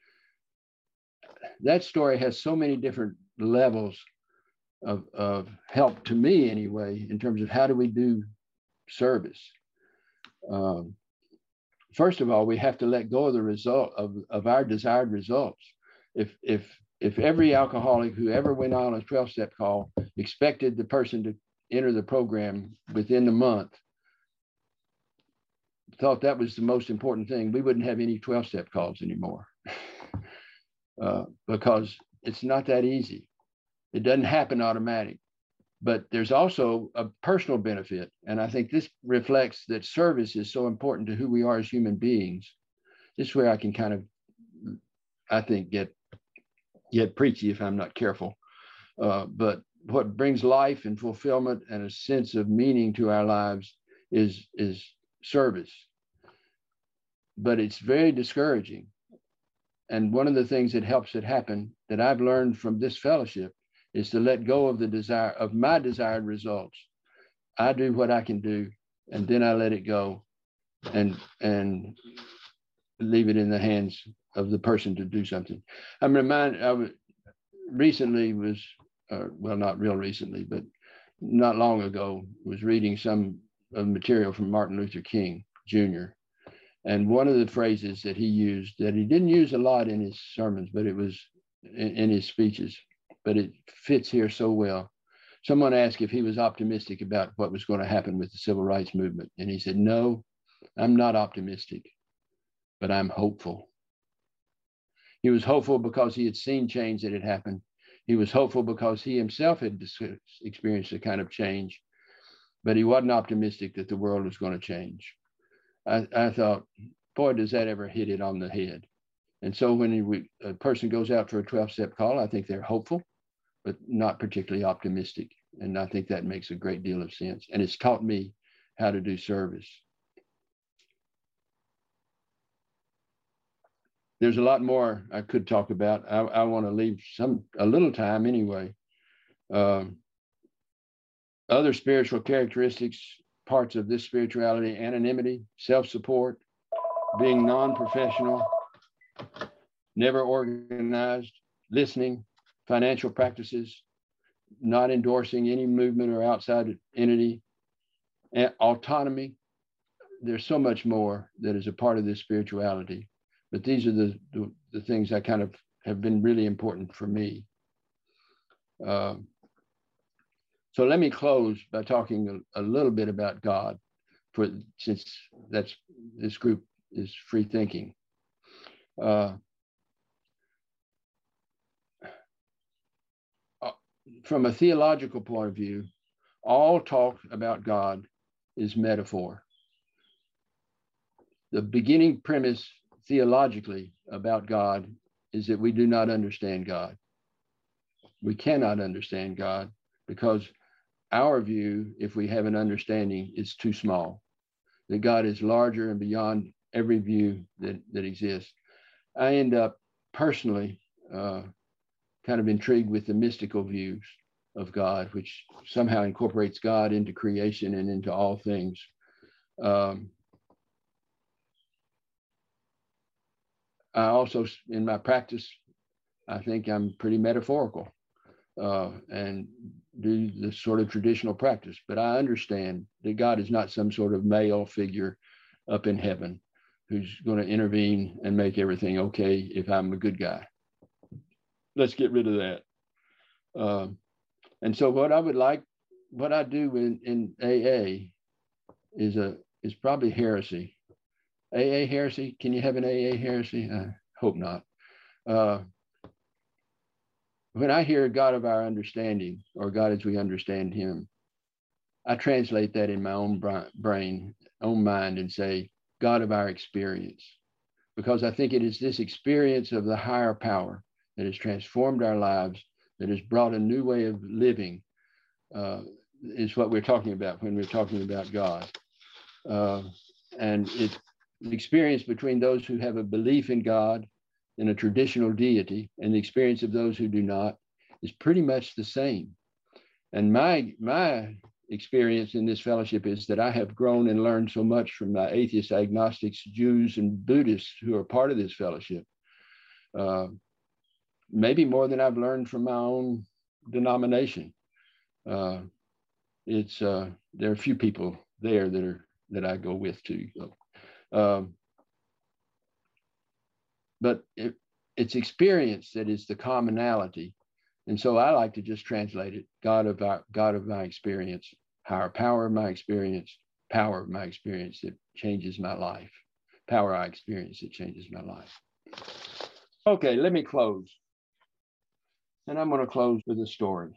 That story has so many different levels of, of help to me anyway, in terms of how do we do service. Um, first of all, we have to let go of the result of, of our desired results. If, if, if every alcoholic who ever went on a twelve-step call expected the person to enter the program within the month, thought that was the most important thing, we wouldn't have any twelve-step calls anymore. uh, because it's not that easy. It doesn't happen automatic. But there's also a personal benefit. And I think this reflects that service is so important to who we are as human beings. This is where I can kind of, I think, get, get preachy if I'm not careful. Uh, but what brings life and fulfillment and a sense of meaning to our lives is, is service. But it's very discouraging. And one of the things that helps it happen that I've learned from this fellowship is to let go of the desire of my desired results. I do what I can do, and then I let it go and, and leave it in the hands of the person to do something. I'm reminded, I was, recently was, uh, well, not real recently, but not long ago, was reading some of material from Martin Luther King Junior And one of the phrases that he used, that he didn't use a lot in his sermons, but it was in, in his speeches, but it fits here so well. Someone asked if he was optimistic about what was going to happen with the civil rights movement. And he said, no, I'm not optimistic, but I'm hopeful. He was hopeful because he had seen change that had happened. He was hopeful because he himself had experienced a kind of change, but he wasn't optimistic that the world was going to change. I, I thought, boy, does that ever hit it on the head. And so when he, a person goes out for a twelve-step call, I think they're hopeful, but not particularly optimistic. And I think that makes a great deal of sense. And it's taught me how to do service. There's a lot more I could talk about. I, I want to leave some a little time anyway. Um, other spiritual characteristics, parts of this spirituality: anonymity, self-support, being non-professional, never organized, listening, financial practices, not endorsing any movement or outside entity, and autonomy. There's so much more that is a part of this spirituality, but these are the, the, the things that kind of have been really important for me. Uh, so let me close by talking a, a little bit about God, for since that's this group is free thinking. Uh, From a theological point of view, all talk about God is metaphor. The beginning premise theologically about God is that we do not understand God. We cannot understand God because our view, if we have an understanding, is too small. That God is larger and beyond every view that, that exists. I end up personally uh, kind of intrigued with the mystical views of God, which somehow incorporates God into creation and into all things. Um, I also, in my practice, I think I'm pretty metaphorical uh, and do the sort of traditional practice, but I understand that God is not some sort of male figure up in heaven who's going to intervene and make everything okay if I'm a good guy. Let's get rid of that. Um, and so what I would like, what I do in, in A A is a is probably heresy. A A heresy? Can you have an A A heresy? I hope not. Uh, when I hear God of our understanding, or God as we understand him, I translate that in my own brain, own mind, and say, God of our experience. Because I think it is this experience of the higher power that has transformed our lives, that has brought a new way of living, uh, is what we're talking about when we're talking about God. Uh, and it's the experience between those who have a belief in God, in a traditional deity, and the experience of those who do not is pretty much the same. And my, my experience in this fellowship is that I have grown and learned so much from my atheists, agnostics, Jews, and Buddhists who are part of this fellowship. Uh, maybe more than I've learned from my own denomination. Uh, it's uh, there are a few people there that are that I go with too. Um, but it, it's experience that is the commonality, and so I like to just translate it: God of our God of my experience. higher power of my experience, power of my experience that changes my life, power I experience that changes my life. Okay, let me close. And I'm going to close with a story,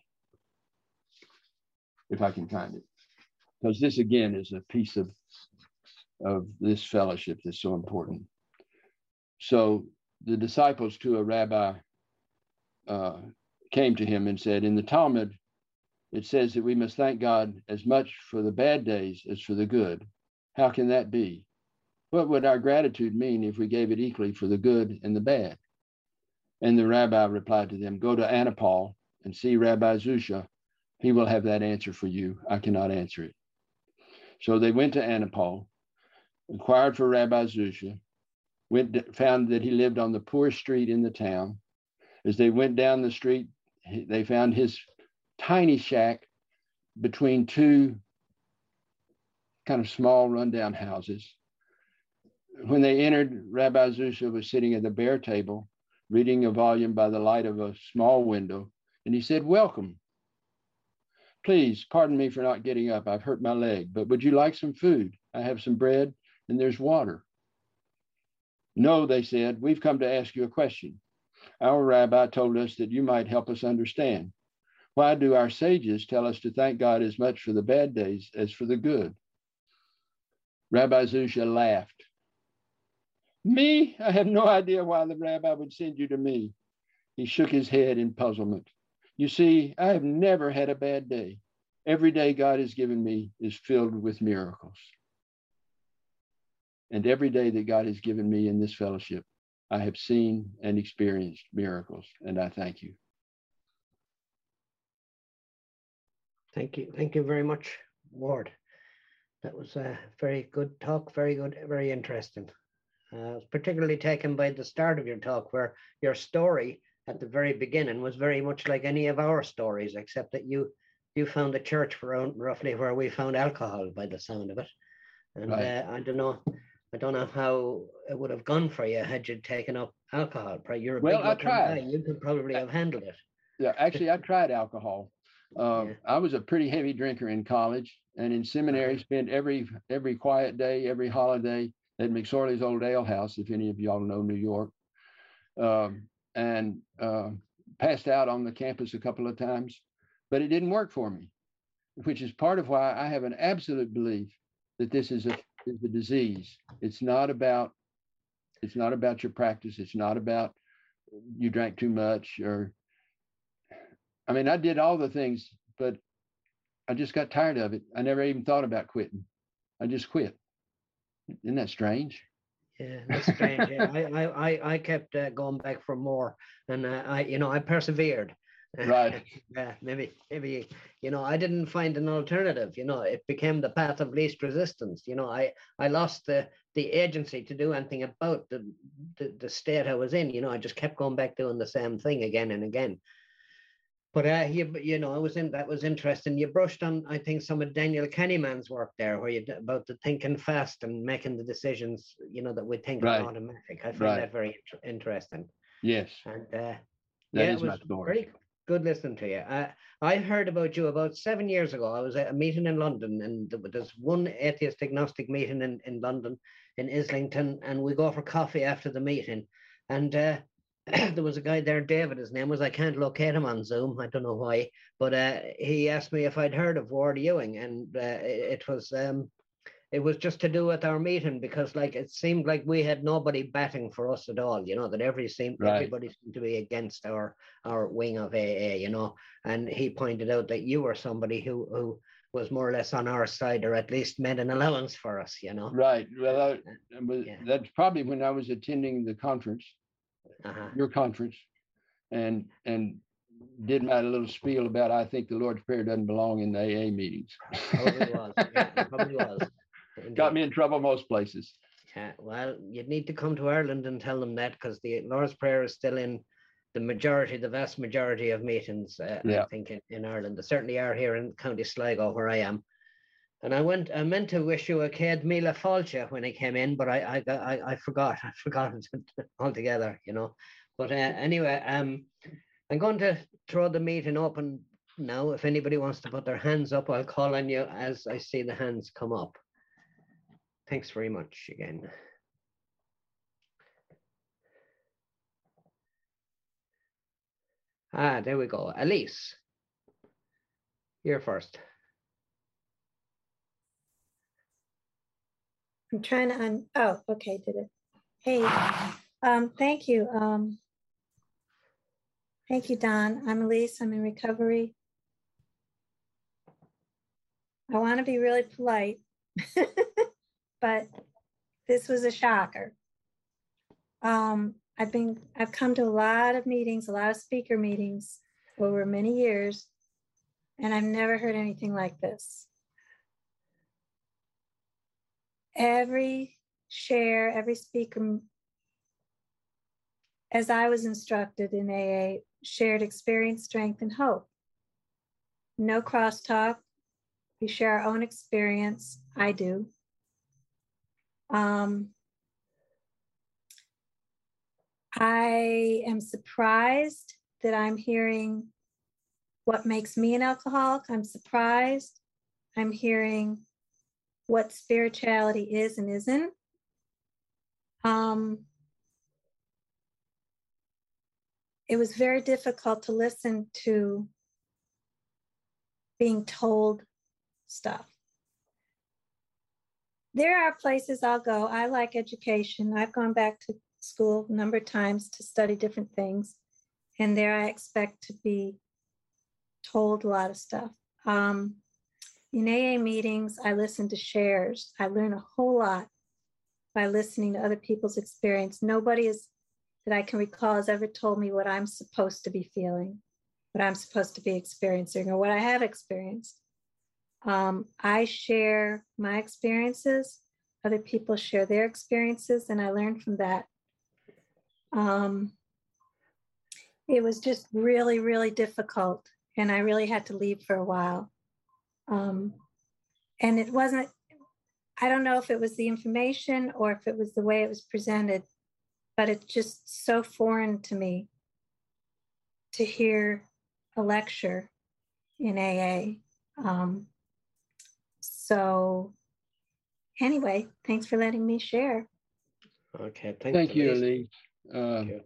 if I can find it. Because this, again, is a piece of, of this fellowship that's so important. So the disciples to a rabbi uh, came to him and said, in the Talmud, it says that we must thank God as much for the bad days as for the good. How can that be? What would our gratitude mean if we gave it equally for the good and the bad? And the rabbi replied to them, go to Anapol and see Rabbi Zusha. He will have that answer for you. I cannot answer it. So they went to Anapol, inquired for Rabbi Zusha, went, found that he lived on the poorest street in the town. As they went down the street, they found his tiny shack between two kind of small rundown houses. When they entered, Rabbi Zusha was sitting at the bare table, reading a volume by the light of a small window, and he said, welcome. Please, pardon me for not getting up. I've hurt my leg, but would you like some food? I have some bread and there's water. No, they said, we've come to ask you a question. Our rabbi told us that you might help us understand. Why do our sages tell us to thank God as much for the bad days as for the good? Rabbi Zusha laughed. Me? I have no idea why the rabbi would send you to me. He shook his head in puzzlement. You see, I have never had a bad day. Every day God has given me is filled with miracles. And every day that God has given me in this fellowship, I have seen and experienced miracles, and I thank you. Thank you. Thank you very much, Ward. That was a very good talk, very good, very interesting. Uh, I was particularly taken by the start of your talk, where your story at the very beginning was very much like any of our stories, except that you you found a church around roughly where we found alcohol, by the sound of it. And right. uh, I don't know, I don't know how it would have gone for you had you taken up alcohol. You're a well, big I tried. guy. You could probably have handled it. Yeah, actually, I tried alcohol. Uh, yeah. I was a pretty heavy drinker in college, and in seminary, uh-huh. spent every every quiet day, every holiday at McSorley's Old Ale House, if any of y'all know New York. Um, and uh, passed out on the campus a couple of times, but it didn't work for me, which is part of why I have an absolute belief that this is a, is a disease. It's not about, it's not about your practice. It's not about you drank too much or, I mean, I did all the things, but I just got tired of it. I never even thought about quitting. I just quit. Isn't that strange? Yeah, that's strange. Yeah, I, I, I kept uh, going back for more, and uh, I, you know, I persevered. Right. uh, maybe, maybe, you know, I didn't find an alternative. You know, it became the path of least resistance. You know, I, I lost the the agency to do anything about the, the the state I was in. You know, I just kept going back doing the same thing again and again. But uh, you, you know, I was in that was interesting. You brushed on, I think, some of Daniel Kahneman's work there, where you about the thinking fast and making the decisions, you know, that we think right. are automatic. I find right. that very inter- interesting. Yes. And uh, that yeah, is it was my story. Very good listening to you. Uh, I heard about you about seven years ago. I was at a meeting in London, and there's one atheist agnostic meeting in, in London, in Islington, and we go for coffee after the meeting, and. Uh, there was a guy there, David, his name was, I can't locate him on Zoom, I don't know why, but uh, he asked me if I'd heard of Ward Ewing, and uh, it, it was um, it was just to do with our meeting, because like it seemed like we had nobody batting for us at all, you know, that every seemed, right. everybody seemed to be against our our wing of A A, you know, and he pointed out that you were somebody who who was more or less on our side, or at least made an allowance for us, you know. Right. Well, I, yeah. that's probably when I was attending the conference. Uh-huh. Your conference, and and did my little spiel about I think the Lord's Prayer doesn't belong in the A A meetings. Probably was. Yeah, it probably was. Indeed. Got me in trouble most places. Yeah, well, you'd need to come to Ireland and tell them that, because the Lord's Prayer is still in the majority, the vast majority of meetings, uh, yeah. I think, in, in Ireland. They certainly are here in County Sligo, where I am. And I went. I meant to wish you a Céad Míle Fáilte when I came in, but I, I, I, I forgot. I forgot it altogether, you know. But uh, anyway, um, I'm going to throw the meeting open now. If anybody wants to put their hands up, I'll call on you as I see the hands come up. Thanks very much again. Ah, there we go. Elise, you're first. I'm trying to un oh, okay, did it. Hey, um, thank you. Um, thank you, Don. I'm Elise. I'm in recovery. I want to be really polite, but this was a shocker. Um, I've been, I've come to a lot of meetings, a lot of speaker meetings over many years, and I've never heard anything like this. Every share, every speaker, as I was instructed in A A, shared experience, strength, and hope. No crosstalk. We share our own experience. I do. Um, I am surprised that I'm hearing what makes me an alcoholic. I'm surprised. I'm hearing what spirituality is and isn't. Um, it was very difficult to listen to being told stuff. There are places I'll go. I like education. I've gone back to school a number of times to study different things. And there I expect to be told a lot of stuff. Um, in A A meetings, I listen to shares. I learn a whole lot by listening to other people's experience. Nobody is, that I can recall has ever told me what I'm supposed to be feeling, what I'm supposed to be experiencing, or what I have experienced. Um, I share my experiences. Other people share their experiences, and I learn from that. Um, it was just really, really difficult, and I really had to leave for a while. Um, and it wasn't, I don't know if it was the information or if it was the way it was presented, but it's just so foreign to me to hear a lecture in A A. Um, so anyway, thanks for letting me share. Okay, thanks, Thank you, Elise. Elise. Uh, Thank you.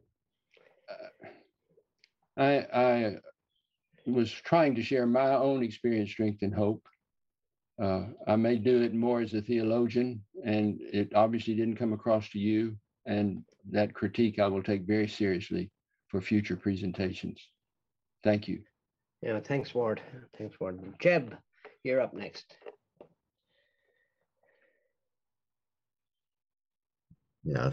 I, I was trying to share my own experience, strength, and hope. Uh, I may do it more as a theologian, and it obviously didn't come across to you. And that critique I will take very seriously for future presentations. Thank you. Yeah, thanks, Ward. Thanks, Ward. Jeb, you're up next. Yeah.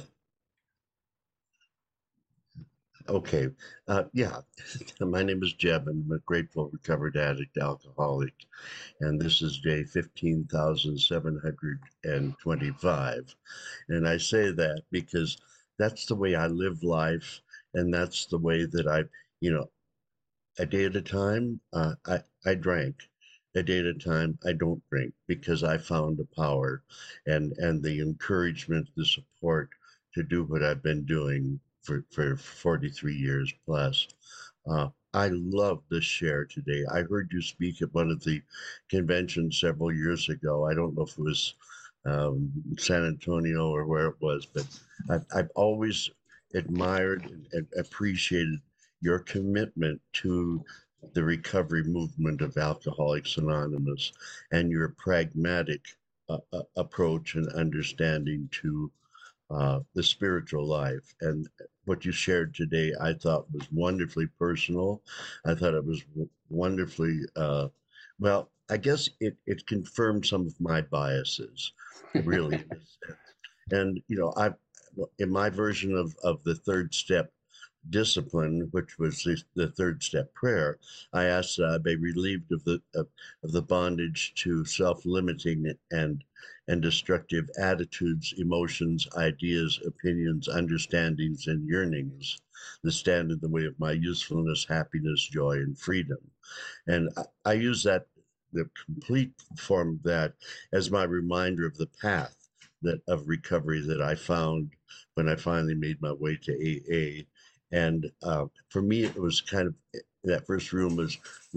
Okay. Uh, yeah. My name is Jeb, and I'm a grateful recovered addict alcoholic. And this is day fifteen thousand seven hundred twenty-five. And I say that because that's the way I live life. And that's the way that I, you know, a day at a time, uh, I, I drank. A day at a time, I don't drink because I found the power and, and the encouragement, the support to do what I've been doing for, for forty-three years plus. Uh, I love this share today. I heard you speak at one of the conventions several years ago. I don't know if it was um, San Antonio or where it was, but I've, I've always admired and, and appreciated your commitment to the recovery movement of Alcoholics Anonymous and your pragmatic uh, uh, approach and understanding to uh, the spiritual life. And what you shared today, I thought was wonderfully personal. I thought it was w- wonderfully, uh, well, I guess it, it confirmed some of my biases, really. And, you know, I, in my version of, of the third step discipline, which was the, the third step prayer, I asked that I be relieved of the of, of the bondage to self-limiting and and destructive attitudes, emotions, ideas, opinions, understandings, and yearnings that stand in the way of my usefulness, happiness, joy, and freedom. And I, I use that, the complete form of that, as my reminder of the path that of recovery that I found when I finally made my way to A A. And uh, for me, it was kind of, that first room was like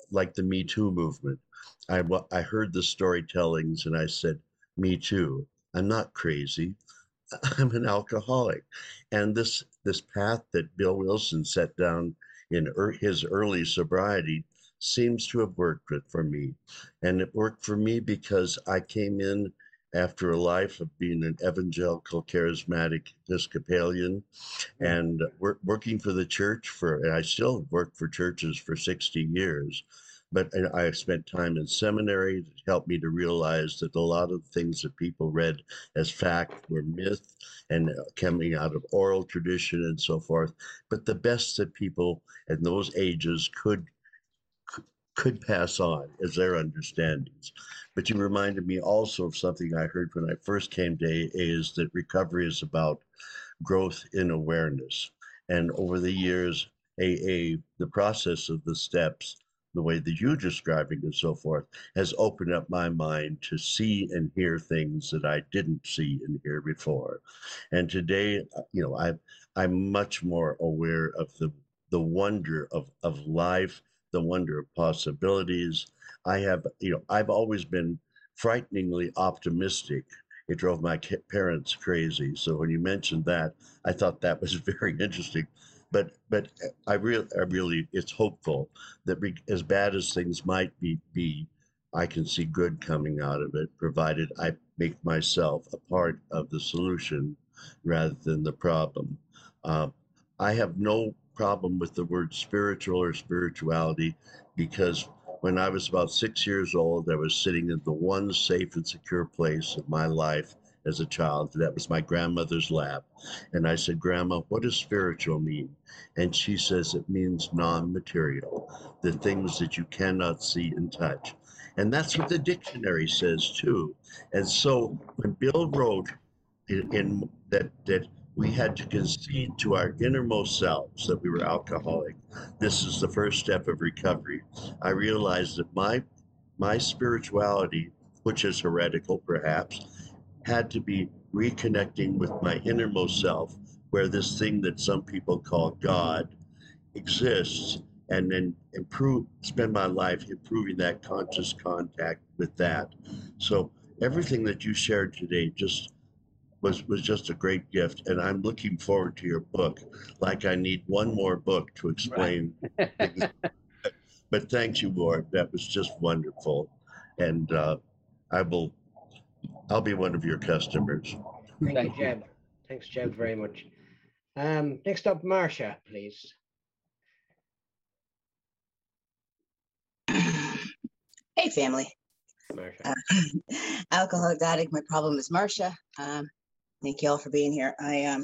like the Me Too movement. I, I heard the storytellings and I said, me too. I'm not crazy. I'm an alcoholic. And this, this path that Bill Wilson set down in er, his early sobriety seems to have worked for me. And it worked for me because I came in after a life of being an evangelical charismatic Episcopalian and work, working for the church for, and I still work for churches for sixty years. But I spent time in seminary that helped me to realize that a lot of things that people read as fact were myth and coming out of oral tradition and so forth. But the best that people in those ages could could pass on as their understandings. But you reminded me also of something I heard when I first came to A A, is that recovery is about growth in awareness. And over the years, A A, the process of the steps, the way that you're describing and so forth, has opened up my mind to see and hear things that I didn't see and hear before. And today, you know, I, I'm much more aware of the, the wonder of, of life, the wonder of possibilities. I have, you know, I've always been frighteningly optimistic. It drove my parents crazy. So when you mentioned that, I thought that was very interesting. But but I really, I really, it's hopeful that we, as bad as things might be, be, I can see good coming out of it, provided I make myself a part of the solution rather than the problem. Uh, I have no problem with the word spiritual or spirituality, because when I was about six years old, I was sitting in the one safe and secure place of my life as a child. That was my grandmother's lap. And I said, Grandma, what does spiritual mean? And she says it means non-material, the things that you cannot see and touch. And that's what the dictionary says too. And so when Bill wrote in, in that, that we had to concede to our innermost selves that we were alcoholic, this is the first step of recovery, I realized that my, my spirituality, which is heretical perhaps, had to be reconnecting with my innermost self, where this thing that some people call God exists, and then improve, spend my life improving that conscious contact with that. So everything that you shared today just was, was just a great gift. And I'm looking forward to your book, like I need one more book to explain things. But thank you, Lord. That was just wonderful. And uh, I will I'll be one of your customers. Thank, Thank you, Jeb. You. Thanks, Jeb, very much. Um, next up, Marcia, please. Hey, family. Marcia. Uh, alcoholic addict. My problem is Marcia. Um, thank you all for being here. I um,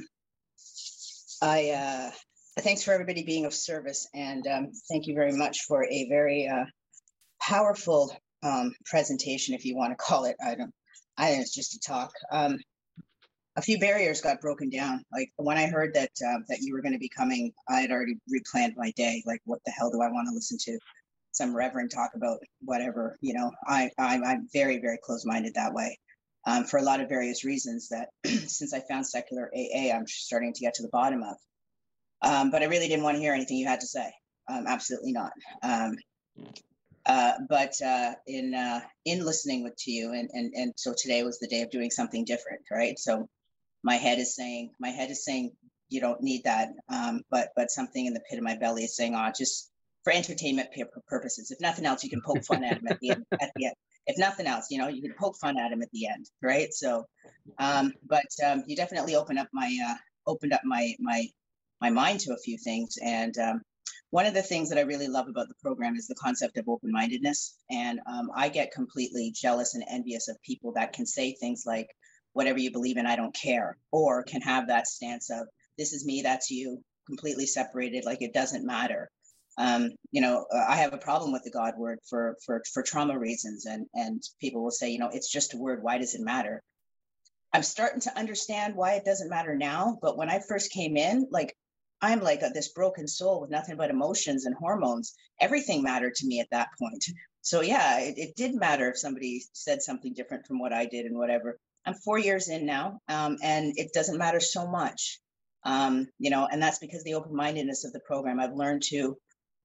I uh, thanks for everybody being of service, and um, thank you very much for a very uh, powerful um, presentation, if you want to call it. I don't. I think it's just a talk. Um, a few barriers got broken down. Like when I heard that um, that you were going to be coming, I had already replanned my day. Like, what the hell do I want to listen to? Some reverend talk about whatever, you know. I, I I'm very very close-minded that way, um, for a lot of various reasons that since I found secular A A, I'm starting to get to the bottom of. Um, but I really didn't want to hear anything you had to say. Um, absolutely not. Um, Uh, but uh, in uh, in listening with to you, and, and and so today was the day of doing something different, right? So my head is saying, my head is saying, you don't need that, um, but but something in the pit of my belly is saying, oh, just for entertainment purposes. If nothing else, you can poke fun at him at the end. At the end. If nothing else, you know, you can poke fun at him at the end, right? So, um, but um, you definitely opened up my uh, opened up my my my mind to a few things, and. Um, One of the things that I really love about the program is the concept of open-mindedness. And um, I get completely jealous and envious of people that can say things like, whatever you believe in, I don't care, or can have that stance of, this is me, that's you, completely separated, like it doesn't matter. Um, you know, I have a problem with the God word for, for, for trauma reasons. And, and people will say, you know, it's just a word, why does it matter? I'm starting to understand why it doesn't matter now. But when I first came in, like, I'm like a, this broken soul with nothing but emotions and hormones. Everything mattered to me at that point. So yeah, it, it did matter if somebody said something different from what I did and whatever. I'm four years in now, um, and it doesn't matter so much, um, you know, and that's because the open-mindedness of the program. I've learned to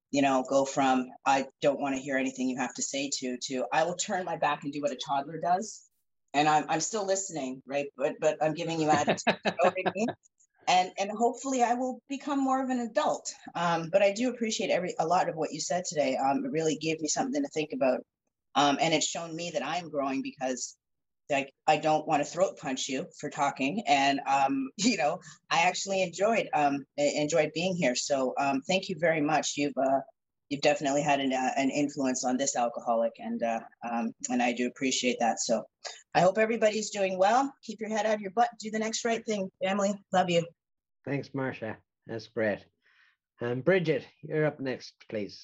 you know, go from I don't want to hear anything you have to say to to I will turn my back and do what a toddler does. And I'm I'm still listening, right? But but I'm giving you attitude. You know what I mean? And and hopefully I will become more of an adult. Um, but I do appreciate every a lot of what you said today. Um, it really gave me something to think about. Um, and it's shown me that I'm growing because like I don't want to throat punch you for talking, and um, you know I actually enjoyed um, enjoyed being here. So um, thank you very much. You've uh, you've definitely had an uh, an influence on this alcoholic, and uh, um, and I do appreciate that. So I hope everybody's doing well. Keep your head out of your butt. Do the next right thing, family. Love you. Thanks, Marcia. That's great. And Bridget, you're up next, please.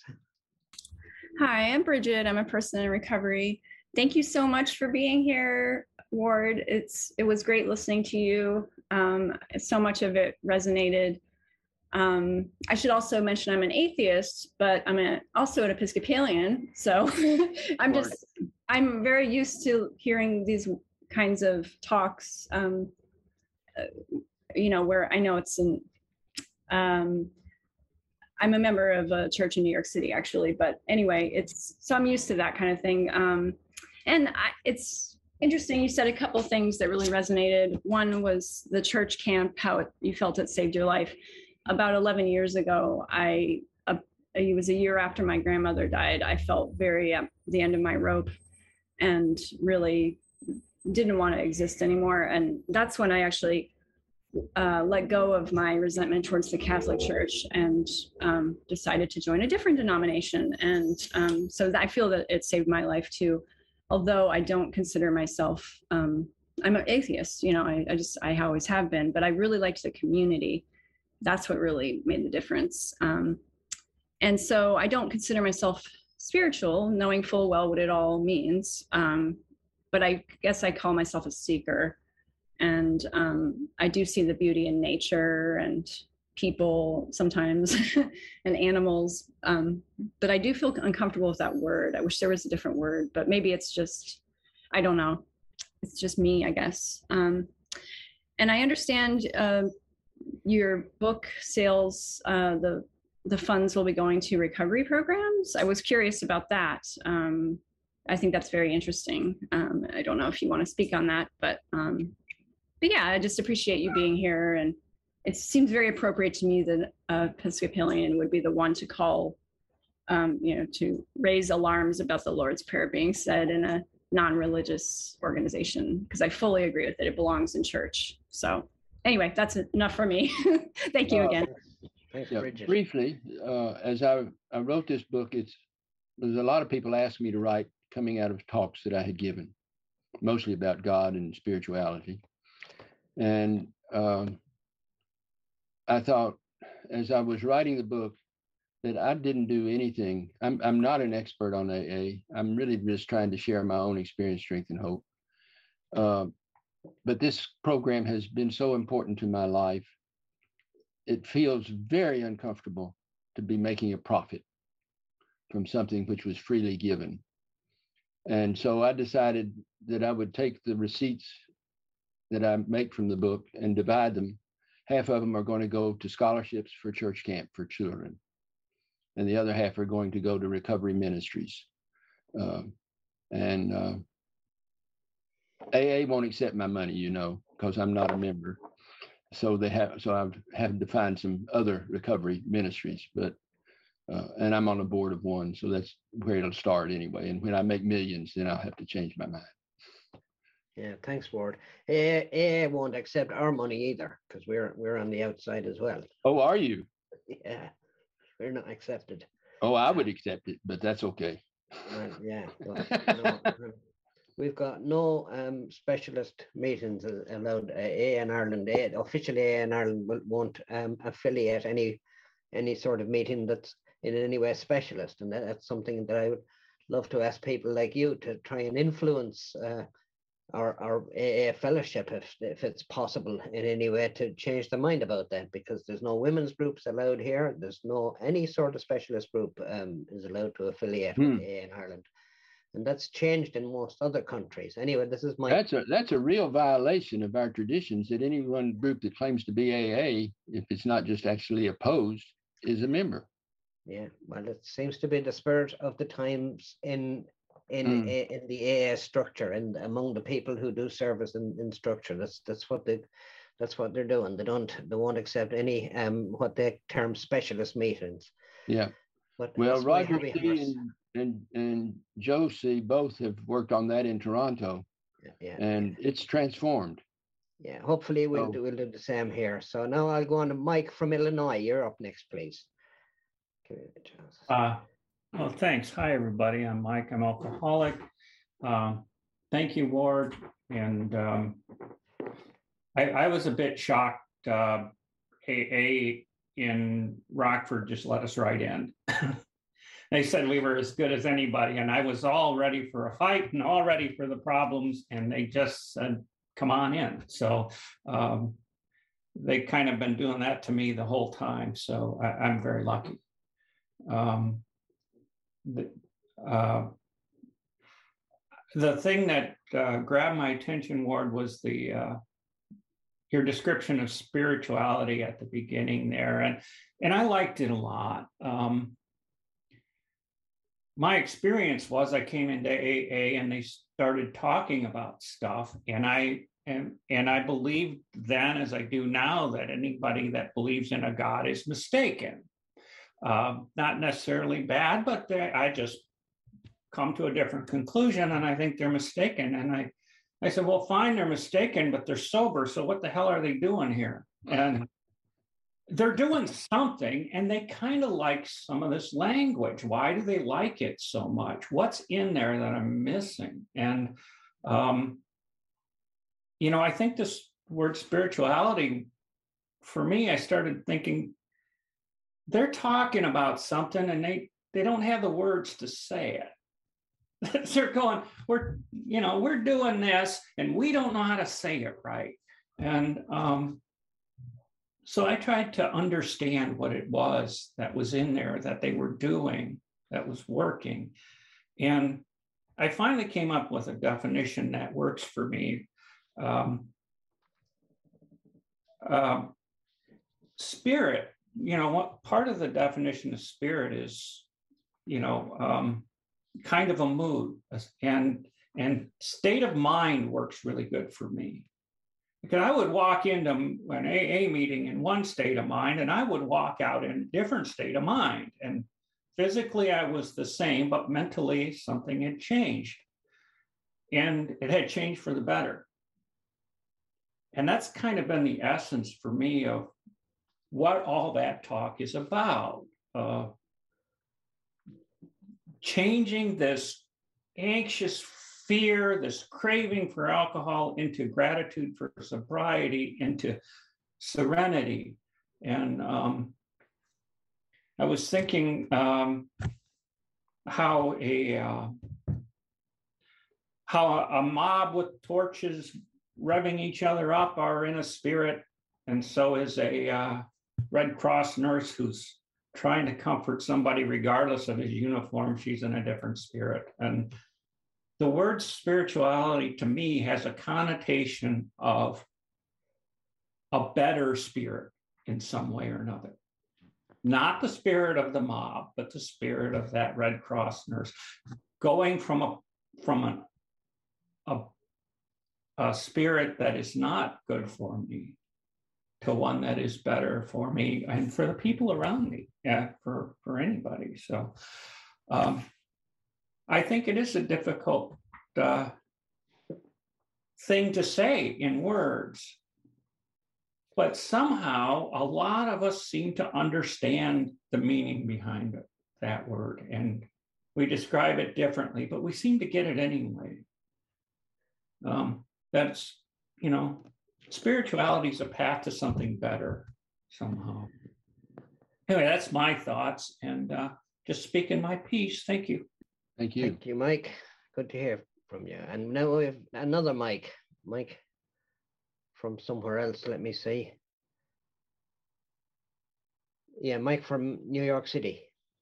Hi, I'm Bridget. I'm a person in recovery. Thank you so much for being here, Ward. It's it was great listening to you. Um, so much of it resonated. Um, I should also mention I'm an atheist, but I'm a, also an Episcopalian. So I'm just I'm very used to hearing these kinds of talks. Um, uh, you know, where I know it's in. Um, I'm a member of a church in New York City, actually. But anyway, it's so I'm used to that kind of thing. Um, and I, it's interesting. You said a couple of things that really resonated. One was the church camp, how it, you felt it saved your life. About eleven years ago, I uh, it was a year after my grandmother died. I felt very at the end of my rope and really didn't want to exist anymore. And that's when I actually Uh, let go of my resentment towards the Catholic Church and um, decided to join a different denomination. And um, so I feel that it saved my life too. Although I don't consider myself, um, I'm an atheist, you know, I, I just, I always have been, but I really liked the community. That's what really made the difference. Um, and so I don't consider myself spiritual, knowing full well what it all means. Um, but I guess I call myself a seeker. And um, I do see the beauty in nature and people sometimes and animals. Um, but I do feel uncomfortable with that word. I wish there was a different word, but maybe it's just, I don't know. It's just me, I guess. Um, and I understand uh, your book sales, uh, the, the funds will be going to recovery programs. I was curious about that. Um, I think that's very interesting. Um, I don't know if you want to speak on that, but um, But yeah, I just appreciate you being here. And it seems very appropriate to me that uh, Episcopalian would be the one to call, um, you know, to raise alarms about the Lord's Prayer being said in a non-religious organization, because I fully agree with it. It belongs in church. So anyway, that's enough for me. Thank you again. Uh, thanks, Yeah, Bridget. briefly, uh, as I, I wrote this book, it's there's a lot of people asked me to write coming out of talks that I had given, mostly about God and spirituality. And um, I thought, as I was writing the book, that I didn't do anything. I'm I'm not an expert on A A. I'm really just trying to share my own experience, strength, and hope. Uh, but this program has been so important to my life. It feels very uncomfortable to be making a profit from something which was freely given. And so I decided that I would take the receipts that I make from the book and divide them. Half of them are going to go to scholarships for church camp for children, and the other half are going to go to recovery ministries. Uh, and uh, A A won't accept my money, you know, because I'm not a member. So they have, so I've had to find some other recovery ministries, but uh, and I'm on the board of one, so that's where it'll start anyway. And when I make millions, then I'll have to change my mind. Yeah, thanks, Ward. A A won't accept our money either, because we're we're on the outside as well. Oh, are you? Yeah, we're not accepted. Oh, I would accept it, but that's okay. Uh, yeah, well, no, we've got no um, specialist meetings allowed. Uh, A A in Ireland, A, officially A A in Ireland won't um, affiliate any any sort of meeting that's in any way specialist, and that, that's something that I would love to ask people like you to try and influence. Uh, Our, our A A fellowship, if, if it's possible in any way, to change the mind about that, because there's no women's groups allowed here. There's no any sort of specialist group um, is allowed to affiliate Hmm. with A A in Ireland, and that's changed in most other countries. Anyway, this is my That's a that's a real violation of our traditions, that any one group that claims to be A A, if it's not just actually opposed, is a member. Yeah, well, it seems to be the spirit of the times in in Mm. A- in the A A structure and among the people who do service in, in structure. That's that's what they that's what they're doing. They don't they won't accept any um what they term specialist meetings. Yeah. But Well, that's my Roger hobby C. horse. and, and and Joe C. both have worked on that in Toronto, Yeah, yeah, and it's transformed. yeah. Hopefully we'll Oh. do we'll do the same here. So now I'll go on to Mike from Illinois. You're up next, please. Give me the chance. Uh, well, thanks. Hi, everybody. I'm Mike. I'm alcoholic. Um, thank you, Ward. And um, I, I was a bit shocked. Uh, A A in Rockford just let us right in. They said we were as good as anybody, and I was all ready for a fight and all ready for the problems, and they just said, come on in. So um, they kind of been doing that to me the whole time. So I, I'm very lucky. Um, the, uh, the thing that uh, grabbed my attention, Ward, was the uh, your description of spirituality at the beginning there, and and I liked it a lot. Um, my experience was I came into A A and they started talking about stuff, and I and and I believed then, as I do now, that anybody that believes in a God is mistaken. Um, not necessarily bad, but they, I just come to a different conclusion, and I think they're mistaken. And I, I said, well, fine, they're mistaken, but they're sober. So what the hell are they doing here? And they're doing something, and they kind of like some of this language. Why do they like it so much? What's in there that I'm missing? And, um, you know, I think this word spirituality, for me, I started thinking, they're talking about something and they they don't have the words to say it. They're going, we're, you know, we're doing this and we don't know how to say it right. And um, so I tried to understand what it was that was in there that they were doing, that was working. And I finally came up with a definition that works for me. Um, uh, spirit. You know, what part of the definition of spirit is, you know, um, kind of a mood, and and state of mind works really good for me, because I would walk into an A A meeting in one state of mind, and I would walk out in a different state of mind. And physically, I was the same, but mentally, something had changed, and it had changed for the better. And that's kind of been the essence for me of what all that talk is about. Uh, changing this anxious fear, this craving for alcohol, into gratitude for sobriety, into serenity. And um, I was thinking um, how a uh, how a, a mob with torches revving each other up are in a spirit, and so is a uh, Red Cross nurse who's trying to comfort somebody regardless of his uniform. She's in a different spirit. And the word spirituality to me has a connotation of a better spirit in some way or another. Not the spirit of the mob, but the spirit of that Red Cross nurse, going from a from a, a, a spirit that is not good for me to one that is better for me and for the people around me, yeah, for, for anybody. So um, I think it is a difficult uh, thing to say in words, but somehow a lot of us seem to understand the meaning behind it, that word, and we describe it differently, but we seem to get it anyway. Um, that's, you know, spirituality is a path to something better somehow. Anyway, that's my thoughts, and uh, just speaking my piece. Thank you. Thank you. Thank you, Mike. Good to hear from you. And now we have another Mike. Mike from somewhere else. Let me see. Yeah, Mike from New York City.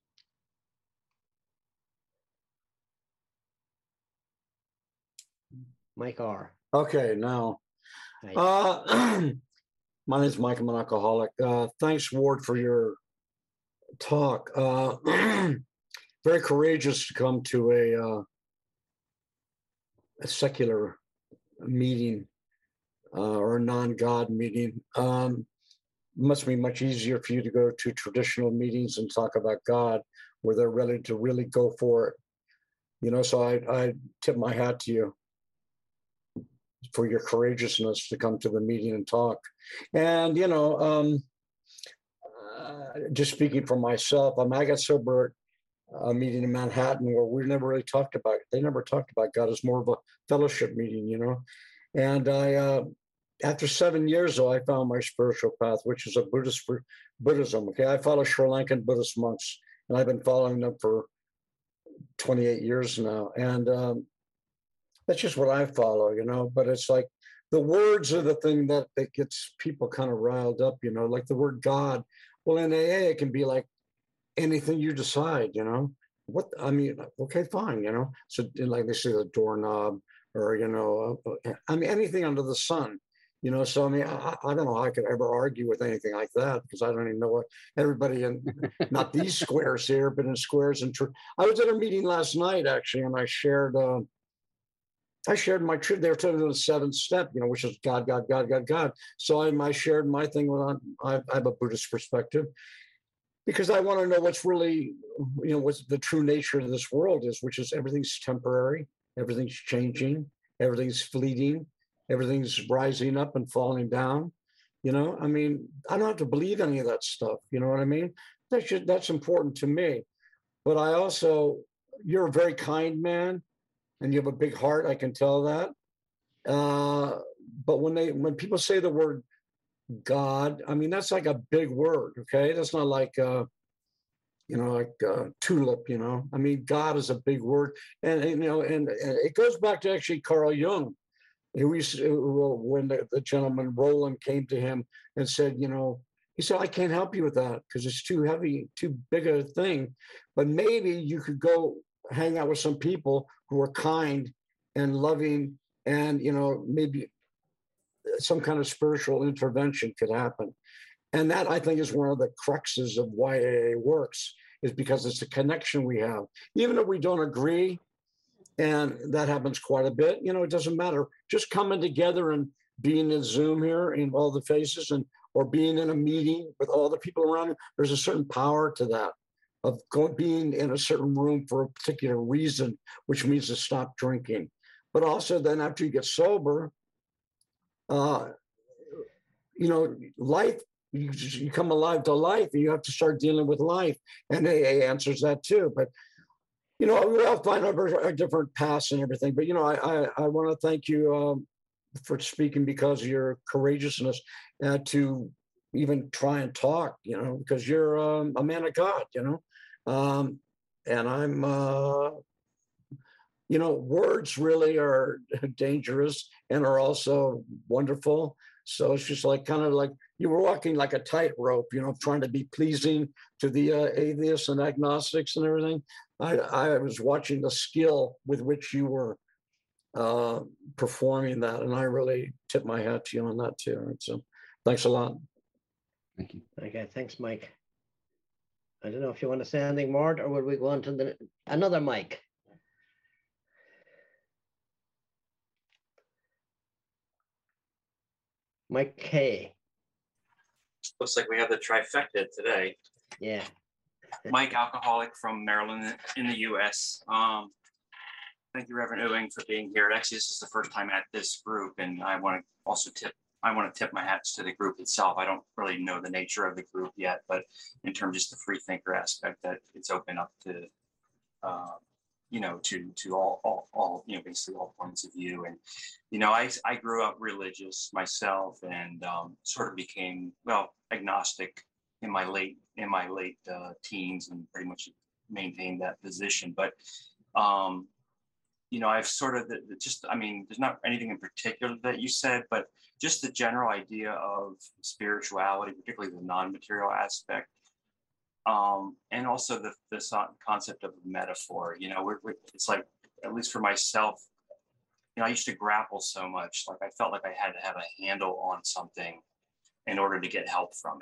Mike R. Okay, now, Hi. uh, my name is Mike. I'm an alcoholic. Uh, thanks, Ward, for your talk. Uh, very courageous to come to a, uh, a secular meeting uh, or a non-God meeting. Um, must be much easier for you to go to traditional meetings and talk about God where they're ready to really go for it. You know, so I, I tip my hat to you for your courageousness to come to the meeting and talk. And, you know, um, uh, just speaking for myself, I mean, I got sober at a meeting in Manhattan where we never really talked about, they never talked about God. It's more of a fellowship meeting, you know. And I, uh, after seven years, though, I found my spiritual path, which is a Buddhist Buddhism. Okay, I follow Sri Lankan Buddhist monks, and I've been following them for twenty-eight years now. And um, that's just what I follow, you know. But it's like the words are the thing that, that gets people kind of riled up, you know, like the word God. Well, in A A, it can be like anything you decide, you know. What I mean, okay, fine, you know. So, like they say, the doorknob, or you know, uh, I mean, anything under the sun. You know, so I mean, I, I don't know how I could ever argue with anything like that because I don't even know what everybody in, not these squares here, but in squares and. Tr- I was at a meeting last night actually, and I shared, uh, I shared my truth. They were telling me the seventh step, you know, which is God, God, God, God, God. So I, I shared my thing with. I, I have a Buddhist perspective because I want to know what's really, you know, what's the true nature of this world is, which is everything's temporary, everything's changing, everything's fleeting. Everything's rising up and falling down. You know, I mean, I don't have to believe any of that stuff. You know what I mean? That's just, that's important to me. But I also, you're a very kind man, and you have a big heart. I can tell that. Uh, but when they when people say the word God, I mean, that's like a big word. Okay, that's not like uh, you know, like uh, tulip. You know, I mean, God is a big word, and, and you know, and, and it goes back to actually Carl Jung. We used to, when the, the gentleman Roland came to him and said, you know, he said, I can't help you with that because it's too heavy, too big a thing. But maybe you could go hang out with some people who are kind and loving, and, you know, maybe some kind of spiritual intervention could happen. And that, I think, is one of the cruxes of why A A works, is because it's a connection we have. Even if we don't agree, and that happens quite a bit. You know, it doesn't matter. Just coming together and being in Zoom here in all the faces, and or being in a meeting with all the people around you, there's a certain power to that, of going, being in a certain room for a particular reason, which means to stop drinking. But also then after you get sober, uh, you know, life, you, you come alive to life, and you have to start dealing with life. And A A answers that too. But you know, we all find our, our different paths and everything. But, you know, I I, I want to thank you um, for speaking because of your courageousness uh, to even try and talk, you know, because you're um, a man of God, you know. Um, and I'm, uh, you know, words really are dangerous and are also wonderful. So it's just like kind of like you were walking like a tightrope, you know, trying to be pleasing to the uh, atheists and agnostics and everything. I, I was watching the skill with which you were uh, performing that, and I really tip my hat to you on that too. So thanks a lot. Thank you. Okay, thanks, Mike. I don't know if you want to say anything more, or will we go on to the another Mike? Mike K. Looks like we have the trifecta today. Yeah. Mike, alcoholic from Maryland in the U S. Um, thank you, Reverend Ewing, for being here. Actually, this is the first time at this group, and I want to also tip. I want to tip my hats to the group itself. I don't really know the nature of the group yet, but in terms of just the free thinker aspect, that it's open up to, uh, you know, to to all, all, all, you know, basically all points of view. And, you know, I I grew up religious myself, and um, sort of became, well, agnostic in my late in my late uh, teens, and pretty much maintained that position. But um, you know, I've sort of the, the just, I mean, there's not anything in particular that you said, but just the general idea of spirituality, particularly the non-material aspect, um, and also the, the concept of metaphor. You know, we're, we're, it's like, at least for myself, you know, I used to grapple so much, like I felt like I had to have a handle on something in order to get help from it.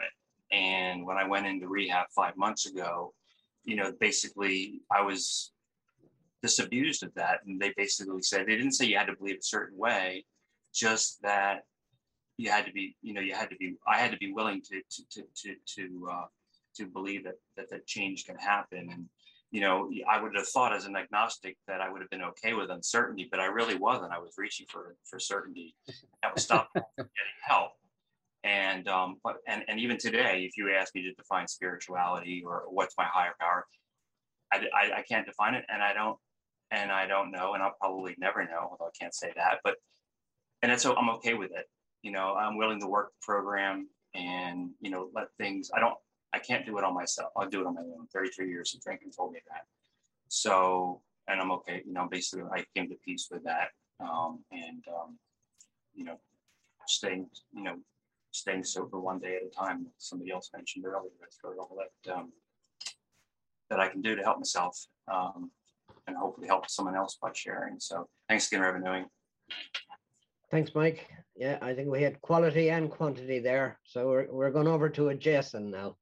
And when I went into rehab five months ago, you know, basically I was disabused of that. And they basically said, they didn't say you had to believe a certain way, just that you had to be, you know, you had to be, I had to be willing to, to, to, to, to, uh, to believe that, that that change can happen. And, you know, I would have thought as an agnostic that I would have been okay with uncertainty, but I really wasn't. I was reaching for, for certainty. That was stopping me from getting help. And, um, but, and, and even today, if you ask me to define spirituality or what's my higher power, I, I, I can't define it. And I don't, and I don't know, and I'll probably never know, although I can't say that, but, and that's, so I'm okay with it. You know, I'm willing to work the program and, you know, let things, I don't, I can't do it on myself. I'll do it on my own. thirty-three years of drinking told me that. So, and I'm okay. You know, basically I came to peace with that. Um, and, um, you know, staying, you know, staying sober one day at a time. Somebody else mentioned earlier, that's sort of all that, um, that I can do to help myself, um, and hopefully help someone else by sharing. So thanks again, Reverend Ewing. Thanks, Mike. Yeah, I think we had quality and quantity there. So we're, we're going over to a Jason now.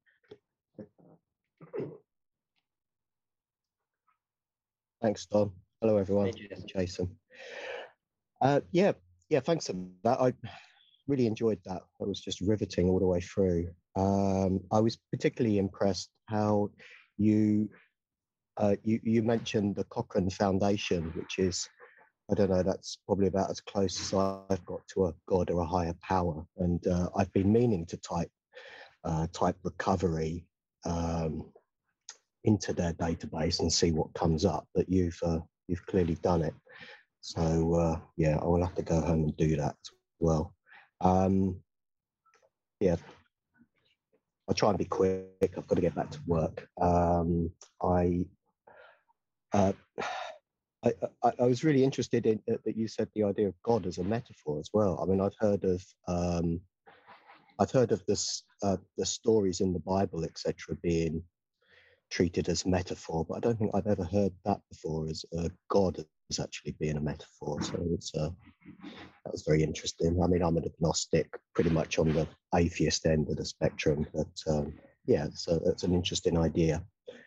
Thanks, Don. Hello, everyone. Hey, Jason. Jason. Uh, yeah, yeah, thanks for that. I really enjoyed that. It was just riveting all the way through. Um, I was particularly impressed how you, uh, you you mentioned the Cochrane Foundation, which is, I don't know, that's probably about as close as I've got to a God or a higher power. And uh, I've been meaning to type uh, type recovery um, into their database and see what comes up, but you've uh, you've clearly done it. So uh, yeah, I will have to go home and do that as well. Um, yeah, I'll try and be quick. I've got to get back to work. Um, I, uh, I, I I was really interested in uh, that you said the idea of God as a metaphor as well. I mean, I've heard of um, I've heard of this uh, the stories in the Bible, et cetera, being treated as metaphor, but I don't think I've ever heard that before, as uh, God as actually being a metaphor. So it's uh, that was very interesting. I mean, I'm an agnostic, pretty much on the atheist end of the spectrum, but um, yeah, so that's an interesting idea.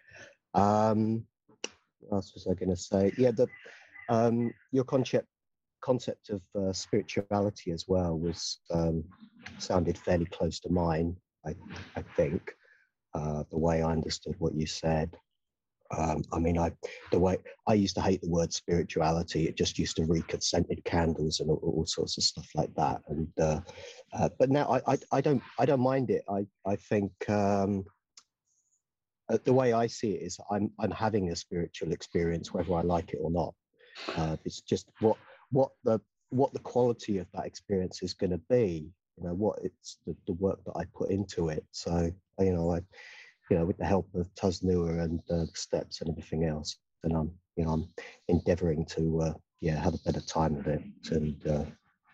Um, what else was I going to say? Yeah, the um, your concept concept of uh, spirituality as well was um, sounded fairly close to mine. I I think. Uh, the way I understood what you said. Um, I mean, I the way I used to hate the word spirituality. It just used to reek of scented candles and all, all sorts of stuff like that. And uh, uh, but now I, I I don't I don't mind it. I I think um, uh, the way I see it is I'm I'm having a spiritual experience whether I like it or not. Uh, it's just what what the what the quality of that experience is going to be. You know, what it's the, the work that I put into it. So, you know, I, you know, with the help of Tuznua and uh, the steps and everything else, and I'm, you know, I'm endeavoring to, uh, yeah, have a better time with it. And uh,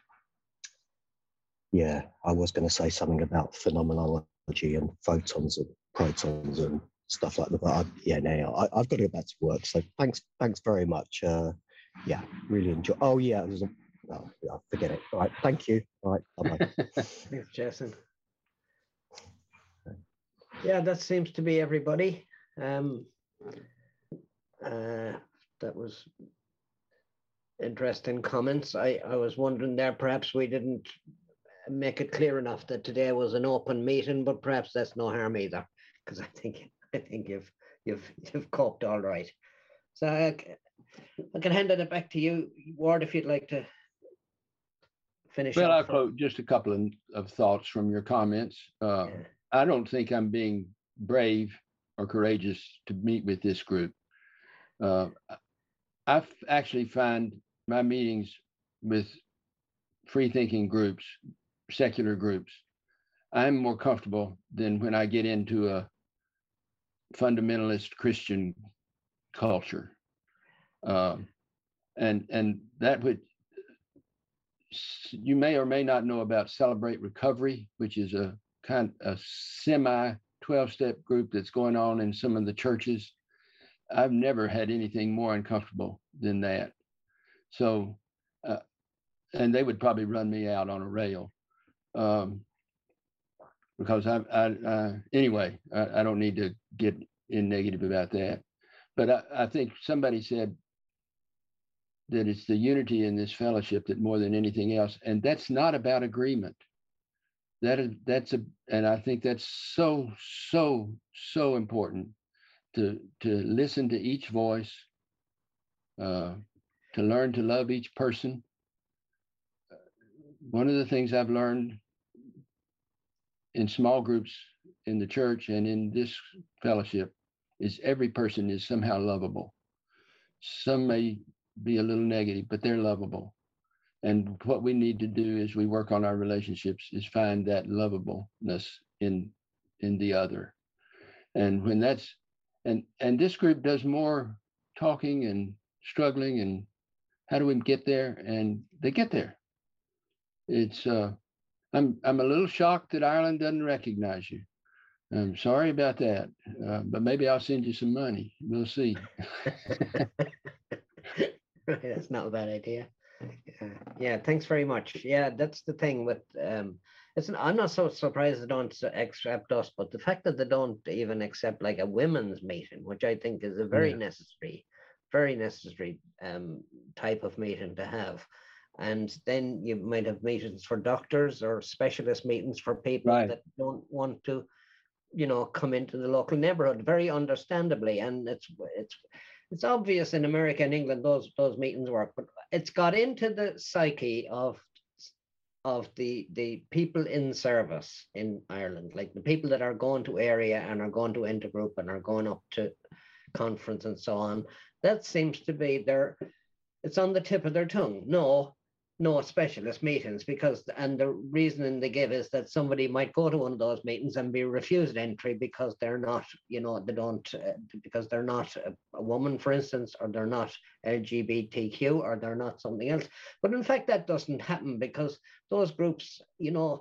yeah, I was going to say something about phenomenology and photons and protons and stuff like that. But I, yeah, no, I, I've got to get back to work. So thanks, thanks very much. Uh, yeah, really enjoy. Oh yeah, it was a, oh, yeah, forget it. All right, thank you. All right, bye-bye. Thanks, Jason. Yeah, that seems to be everybody. Um, uh, that was interesting comments. I, I was wondering there, perhaps we didn't make it clear enough that today was an open meeting, but perhaps that's no harm either, because I think I think you've you've you've coped all right. So I, I can hand it back to you, Ward, if you'd like to finish. Well, I'll quote just a couple of, of thoughts from your comments. Uh, Yeah. I don't think I'm being brave or courageous to meet with this group. Uh, I actually find my meetings with free-thinking groups, secular groups, I'm more comfortable than when I get into a fundamentalist Christian culture. Uh, and and that would, you may or may not know about Celebrate Recovery, which is a kind of semi twelve-step group that's going on in some of the churches. I've never had anything more uncomfortable than that. So, uh, and they would probably run me out on a rail. Um, because I, I uh, anyway, I, I don't need to get in negative about that. But I, I think somebody said that it's the unity in this fellowship that more than anything else, and that's not about agreement. That is, that's a, and I think that's so, so, so important to to listen to each voice, uh, to learn to love each person. One of the things I've learned in small groups in the church and in this fellowship is every person is somehow lovable. Some may be a little negative, but they're lovable. And what we need to do as we work on our relationships is find that lovableness in in the other. And when that's and and this group does more talking and struggling and how do we get there? And they get there. It's uh I'm I'm a little shocked that Ireland doesn't recognize you. I'm sorry about that, uh, but maybe I'll send you some money. We'll see. That's not a bad idea. Yeah, yeah, thanks very much. Yeah, that's the thing with um it's I'm not so surprised they don't accept us, but the fact that they don't even accept like a women's meeting, which I think is a very Yeah. necessary, very necessary um type of meeting to have. And then you might have meetings for doctors or specialist meetings for people Right. that don't want to, you know, come into the local neighborhood, very understandably. And it's it's it's obvious in America and England those those meetings work, but it's got into the psyche of of the the people in service in Ireland, like the people that are going to area and are going to intergroup and are going up to conference and so on. That seems to be their, it's on the tip of their tongue. No, no specialist meetings, because, and the reasoning they give is that somebody might go to one of those meetings and be refused entry because they're not, you know, they don't, uh, because they're not a, a woman, for instance, or they're not L G B T Q, or they're not something else. But in fact, that doesn't happen because those groups, you know,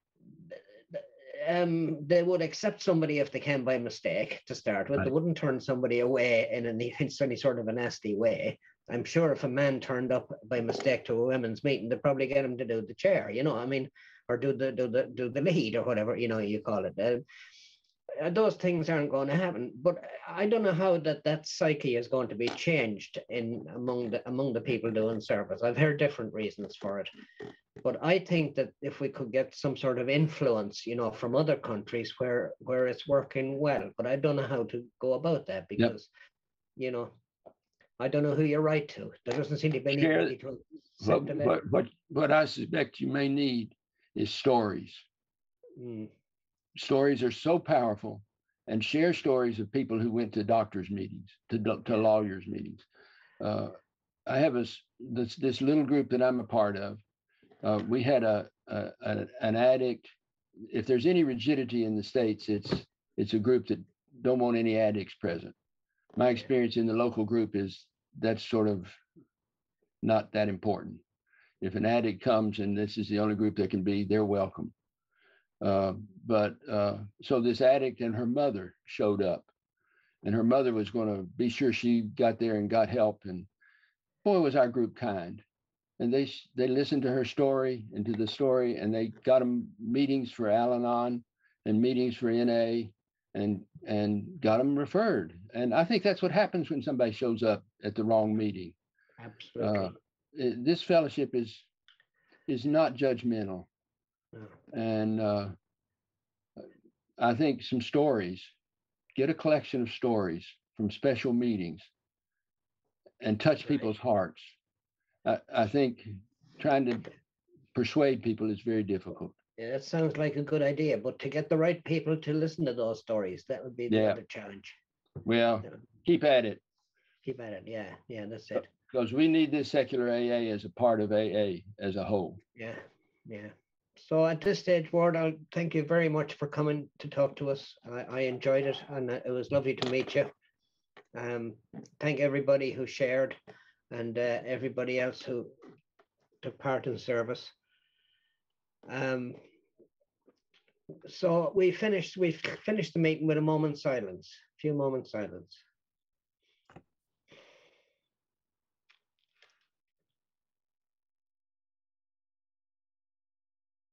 um, they would accept somebody if they can by mistake to start with. Right. They wouldn't turn somebody away in any, in any sort of a nasty way. I'm sure if a man turned up by mistake to a women's meeting, they'd probably get him to do the chair, you know, I mean, or do the do the do the lead or whatever, you know, you call it. Uh, those things aren't going to happen. But I don't know how that that psyche is going to be changed in among the among the people doing service. I've heard different reasons for it. But I think that if we could get some sort of influence, you know, from other countries where where it's working well, but I don't know how to go about that because, yep. you know, I don't know who you write to. There doesn't seem to be anybody to what, what, what, what I suspect you may need is stories. Mm. Stories are so powerful, and share stories of people who went to doctors' meetings, to, to lawyers' meetings. Uh, I have a, this, this little group that I'm a part of. Uh, we had a, a, a an addict. If there's any rigidity in the States, it's it's a group that don't want any addicts present. My experience in the local group is that's sort of not that important. If an addict comes and this is the only group that can be, they're welcome. Uh, but uh, so this addict and her mother showed up, and her mother was going to be sure she got there and got help. And boy, was our group kind. And they they listened to her story and to the story, and they got them meetings for Al-Anon and meetings for N A, and and got them referred. And I think that's what happens when somebody shows up at the wrong meeting. Absolutely. Uh, it, this fellowship is is not judgmental, no. and uh, I think some stories. Get a collection of stories from special meetings, and touch Right. people's hearts. I, I think trying to persuade people is very difficult. Yeah, that sounds like a good idea, but to get the right people to listen to those stories, that would be the Yeah. other challenge. Well, Yeah. keep at it, Keep at it. Yeah, yeah, that's it. because we need this secular A A as a part of A A as a whole. Yeah, yeah. So at this stage, Ward, I'll thank you very much for coming to talk to us. I, I enjoyed it, and it was lovely to meet you. Um, thank everybody who shared, and uh, everybody else who took part in service. Um, so we finished. We finished the meeting with a moment's silence. A few moments silence.